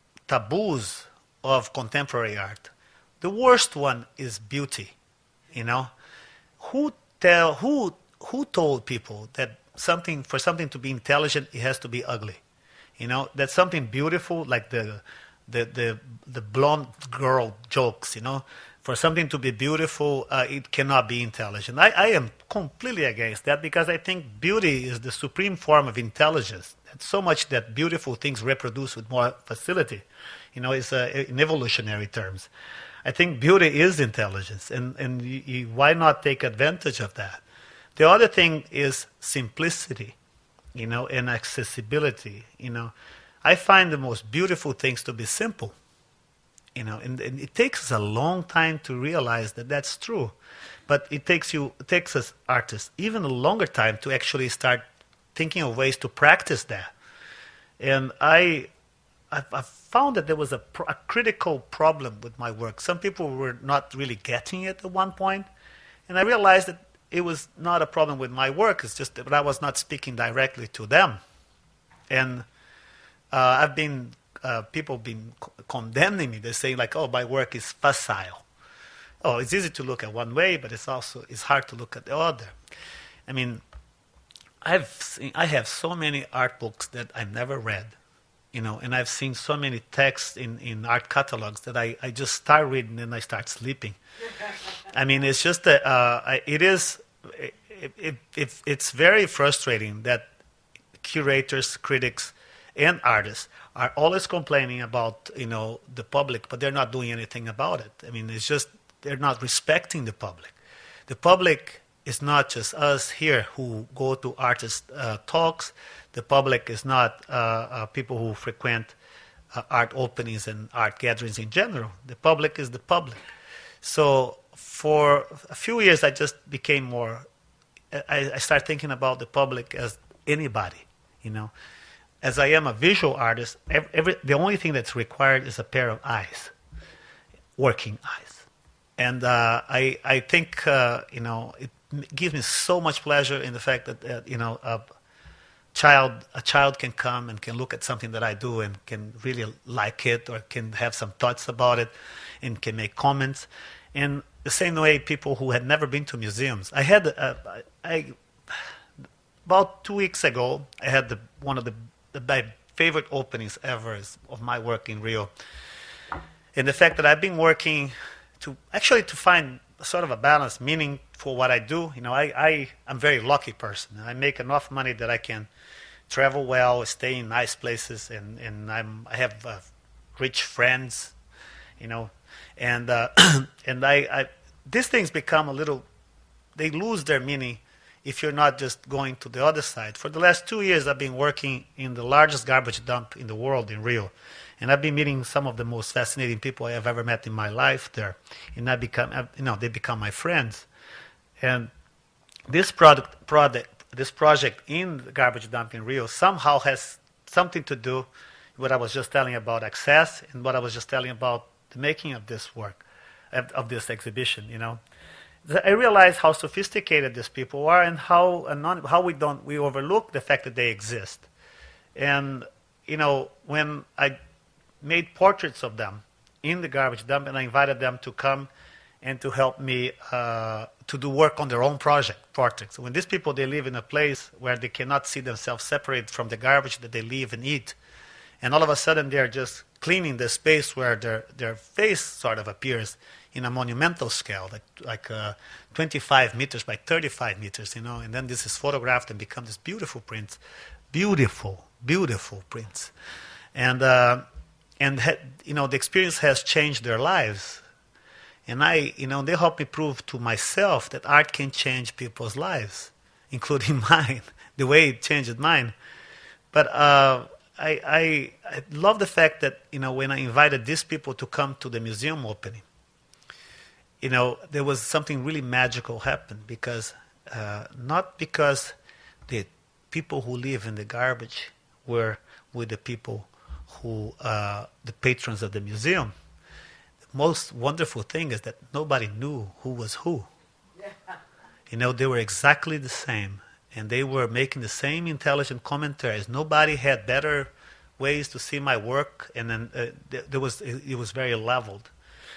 taboos of contemporary art. The worst one is beauty. You know, who tell who who told people that something for something to be intelligent it has to be ugly? You know, that's something beautiful, like the, the the the blonde girl jokes. You know, for something to be beautiful, uh, it cannot be intelligent. I, I am completely against that because I think beauty is the supreme form of intelligence. It's so much that beautiful things reproduce with more facility. You know, it's uh, in evolutionary terms. I think beauty is intelligence, and and you, you, why not take advantage of that? The other thing is simplicity. You know, and accessibility, you know. I find the most beautiful things to be simple, you know, and, and it takes us a long time to realize that that's true. But it takes you, it takes us artists even a longer time to actually start thinking of ways to practice that. And I, I, I found that there was a, pr- a critical problem with my work. Some people were not really getting it at one point, and I realized that it was not a problem with my work. It's just that I was not speaking directly to them. And uh, I've been, uh, people have been co- condemning me. They're saying like, oh, my work is facile. Oh, it's easy to look at one way, but it's also, it's hard to look at the other. I mean, I've seen, I have so many art books that I've never read, you know, and I've seen so many texts in, in art catalogs that I, I just start reading and I start sleeping. I mean, it's just that uh, it is, it, it, it, it's very frustrating that curators, critics, and artists are always complaining about, you know, the public, but they're not doing anything about it. I mean, it's just, they're not respecting the public. The public is not just us here who go to artist uh, talks. The public is not uh, uh, people who frequent uh, art openings and art gatherings in general. The public is the public. So for a few years, I just became more, I, I started thinking about the public as anybody, you know. As I am a visual artist, every, every, the only thing that's required is a pair of eyes, working eyes. And uh, I, I think, uh, you know, it gives me so much pleasure in the fact that, uh, you know, a child, a child can come and can look at something that I do and can really like it or can have some thoughts about it and can make comments. And the same way people who had never been to museums. I had, uh, I, about two weeks ago, I had the, one of the, the my favorite openings ever of my work in Rio. And the fact that I've been working to actually to find sort of a balance, meaning for what I do. You know, I, I, I'm a very lucky person. I make enough money that I can travel well, stay in nice places, and, and I'm, I have uh, rich friends, you know. And uh, and I, I these things become a little, they lose their meaning if you're not just going to the other side. For the last two years, I've been working in the largest garbage dump in the world in Rio. And I've been meeting some of the most fascinating people I have ever met in my life there. And I become, you know, they become my friends. And this product, product, this project in the garbage dump in Rio somehow has something to do with what I was just telling about access and what I was just telling about the making of this work, of, of this exhibition. You know, I realized how sophisticated these people are and how anon- how we don't we overlook the fact that they exist. And you know, when I made portraits of them in the garbage dump, and I invited them to come and to help me uh, to do work on their own project, portraits. When these people, they live in a place where they cannot see themselves separate from the garbage that they live and eat. And all of a sudden, they're just cleaning the space where their, their face sort of appears in a monumental scale, like, like uh, twenty-five meters by thirty-five meters, you know. And then this is photographed and become this beautiful prints. Beautiful, beautiful prints. And... Uh, And, you know, the experience has changed their lives. And I, you know, they helped me prove to myself that art can change people's lives, including mine, the way it changed mine. But uh, I, I, I love the fact that, you know, when I invited these people to come to the museum opening, you know, there was something really magical happen because, uh, not because the people who live in the garbage were with the people who uh, the patrons of the museum. The most wonderful thing is that nobody knew who was who. Yeah. You know, they were exactly the same, and they were making the same intelligent commentaries. Nobody had better ways to see my work, and then uh, th- there was it, it was very leveled.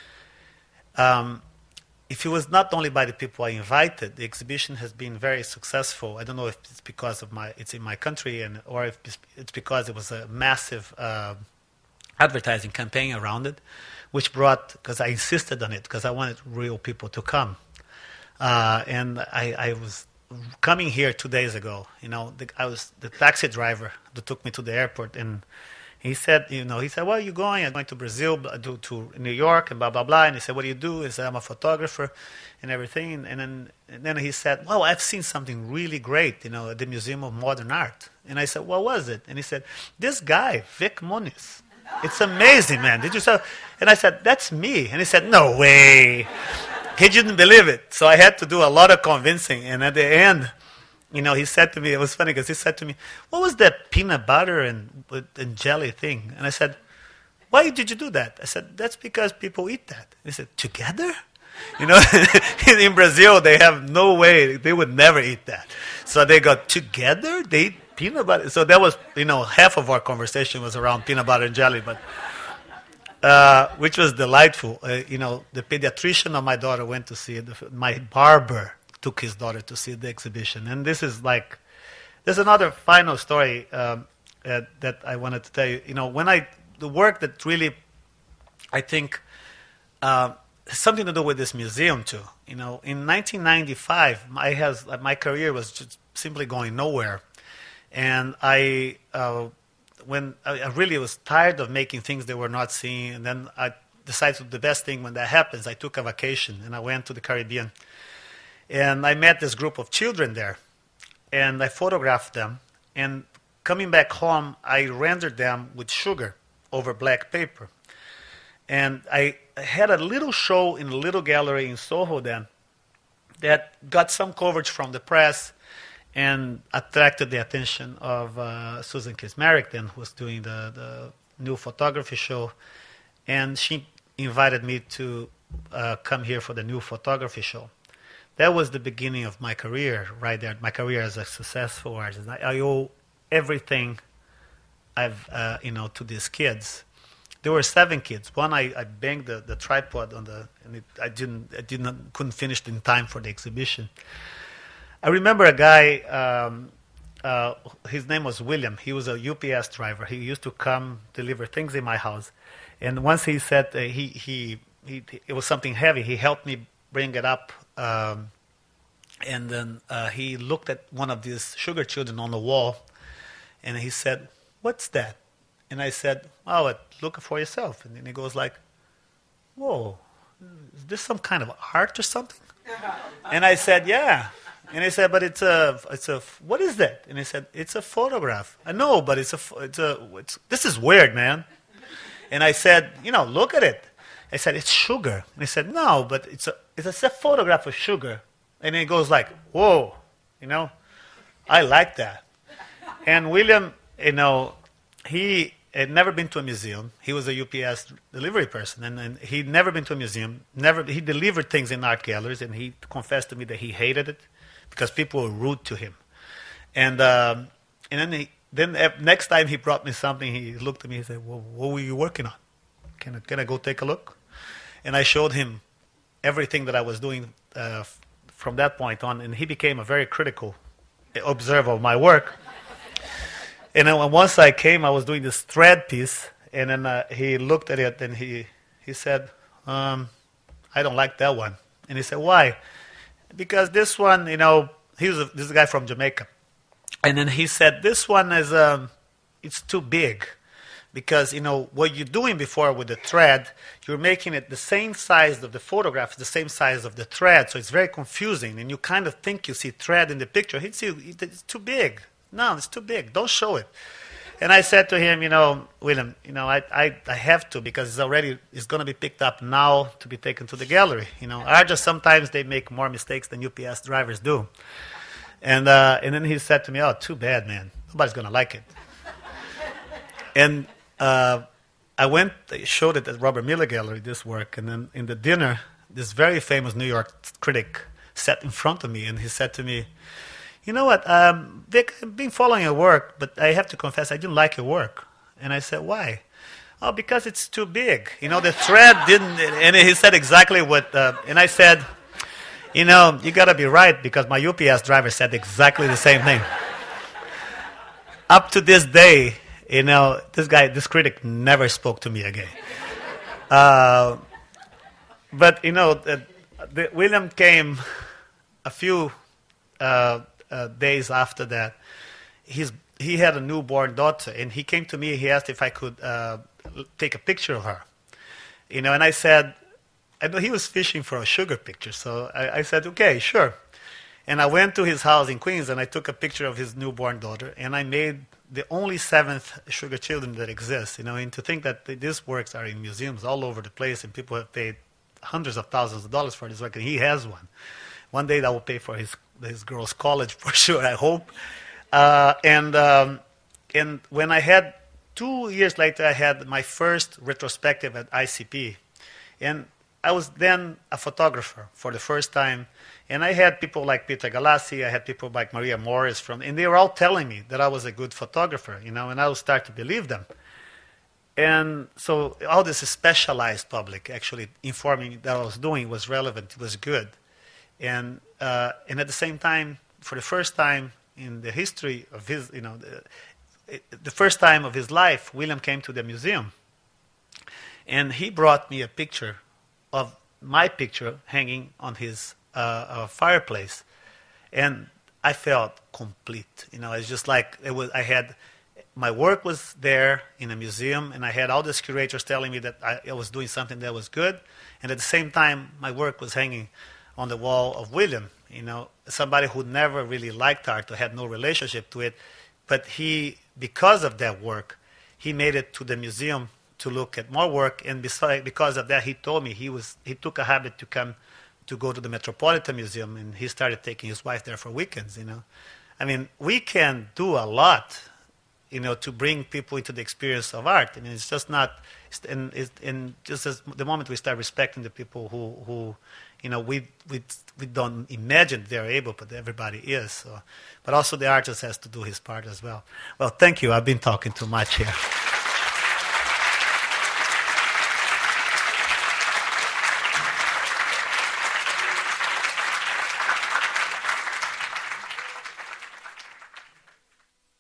Um, if it was not only by the people I invited, the exhibition has been very successful. I don't know if it's because of my it's in my country, and or if it's because it was a massive uh, advertising campaign around it, which brought, because I insisted on it, because I wanted real people to come. Uh, and I, I was coming here two days ago. You know, the, I was the taxi driver that took me to the airport, and he said, you know, he said, "Where are you going?" "I'm going to Brazil, to, to New York, and blah, blah, blah." And he said, "What do you do?" He said, "I'm a photographer," and everything. And then, and then he said, "Well, I've seen something really great, you know, at the Museum of Modern Art." And I said, "What was it?" And he said, "This guy, Vic Muniz. It's amazing, man. Did you saw?" And I said, "That's me." And he said, "No way." He didn't believe it. So I had to do a lot of convincing. And at the end, you know, he said to me, it was funny because he said to me, "What was that peanut butter and, and jelly thing?" And I said, "Why did you do that?" I said, "That's because people eat that." He said, "Together?" You know, in Brazil, they have no way, they would never eat that. So they got together, they eat peanut butter. So that was, you know, half of our conversation was around peanut butter and jelly, but uh, which was delightful. Uh, you know, the pediatrician of my daughter went to see it. My barber took his daughter to see the exhibition. And this is like, there's another final story um, uh, that I wanted to tell you. You know, when I, the work that really, I think, uh, has something to do with this museum too. You know, in nineteen ninety-five, my, has, my career was just simply going nowhere. And I, uh, when I, I really was tired of making things they were not seeing, and then I decided the best thing when that happens, I took a vacation and I went to the Caribbean. And I met this group of children there, and I photographed them. And coming back home, I rendered them with sugar over black paper. And I had a little show in a little gallery in Soho then that got some coverage from the press and attracted the attention of uh, Susan Kismaric then, who was doing the, the new photography show. And she invited me to uh, come here for the new photography show. That was the beginning of my career right there, my career as a successful artist. I, I owe everything I've, uh, you know, to these kids. There were seven kids. One, I, I banged the, the tripod on the, and it, I didn't, I didn't, couldn't finish it in time for the exhibition. I remember a guy, um, uh, his name was William. He was a U P S driver. He used to come deliver things in my house. And once he said uh, he, he, he, it was something heavy, he helped me bring it up. Um, and then uh, he looked at one of these sugar children on the wall, and he said, "What's that?" And I said, "Oh, look for yourself." And then he goes like, "Whoa, is this some kind of art or something?" And I said, "Yeah." And he said, "But it's a, it's a, what is that?" And he said, "It's a photograph." I know, but it's a, it's a, it's, this is weird, man. And I said, "You know, look at it." I said, "It's sugar." And he said, "No, but it's a, it's a photograph of sugar." And it goes like, whoa, you know, I like that. And William, you know, he had never been to a museum. He was a U P S delivery person, and, and he'd never been to a museum. Never, he delivered things in art galleries, and he confessed to me that he hated it because people were rude to him. And um, and then he, then uh, next time he brought me something, he looked at me and said, well, what were you working on? Can I, can I go take a look? And I showed him everything that I was doing uh, f- from that point on, and he became a very critical observer of my work. And then once I came, I was doing this thread piece, and then uh, he looked at it, and he, he said, um, I don't like that one. And he said, why? Because this one, you know, he was a, this is a guy from Jamaica. And then he said, this one is, um, it's too big. Because, you know, what you're doing before with the thread, you're making it the same size of the photograph, the same size of the thread, so it's very confusing. And you kind of think you see thread in the picture. He'd see, it's too big. No, it's too big. Don't show it. And I said to him, you know, William, you know, I, I, I have to because it's already, it's going to be picked up now to be taken to the gallery. You know, artists, sometimes they make more mistakes than U P S drivers do. And, uh, and then he said to me, oh, too bad, man. Nobody's going to like it. And uh, I went, I showed it at Robert Miller Gallery, this work. And then in the dinner, this very famous New York critic sat in front of me, and he said to me, you know what, um, Vic, I've been following your work, but I have to confess I didn't like your work. And I said, why? Oh, because it's too big. You know, the thread didn't, and he said exactly what, uh, and I said, you know, you got to be right, because my U P S driver said exactly the same thing. Up to this day, you know, this guy, this critic never spoke to me again. Uh, but, you know, the, the, William came a few uh, Uh, days after that. He's, he had a newborn daughter, and he came to me, he asked if I could uh, take a picture of her. You know, and I said, I know he was fishing for a sugar picture, so I, I said, okay, sure. And I went to his house in Queens, and I took a picture of his newborn daughter, and I made the only seventh sugar children that exists. You know, and to think that th- these works are in museums all over the place, and people have paid hundreds of thousands of dollars for this work, and he has one. One day that will pay for his his girl's college for sure, I hope. Uh, and um, and when I had, two years later, I had my first retrospective at I C P. And I was then a photographer for the first time. And I had people like Peter Galassi, I had people like Maria Morris from, and they were all telling me that I was a good photographer, you know, and I would start to believe them. And so all this specialized public actually informing me that I was doing was relevant, it was good. And uh, and at the same time, for the first time in the history of his, you know, the, the first time of his life, William came to the museum. And he brought me a picture of my picture hanging on his uh, uh, fireplace. And I felt complete. You know, it's just like it was, I had, my work was there in a museum, and I had all these curators telling me that I, I was doing something that was good. And at the same time, my work was hanging on the wall of William, you know, somebody who never really liked art or had no relationship to it. But he, because of that work, he made it to the museum to look at more work. And beside, because of that, he told me he was he took a habit to come to go to the Metropolitan Museum, and he started taking his wife there for weekends, you know. I mean, we can do a lot, you know, to bring people into the experience of art. I mean, it's just not, and, and just as the moment we start respecting the people who, who you know, we, we we don't imagine they're able, but everybody is. So. But also the artist has to do his part as well. Well, thank you. I've been talking too much here.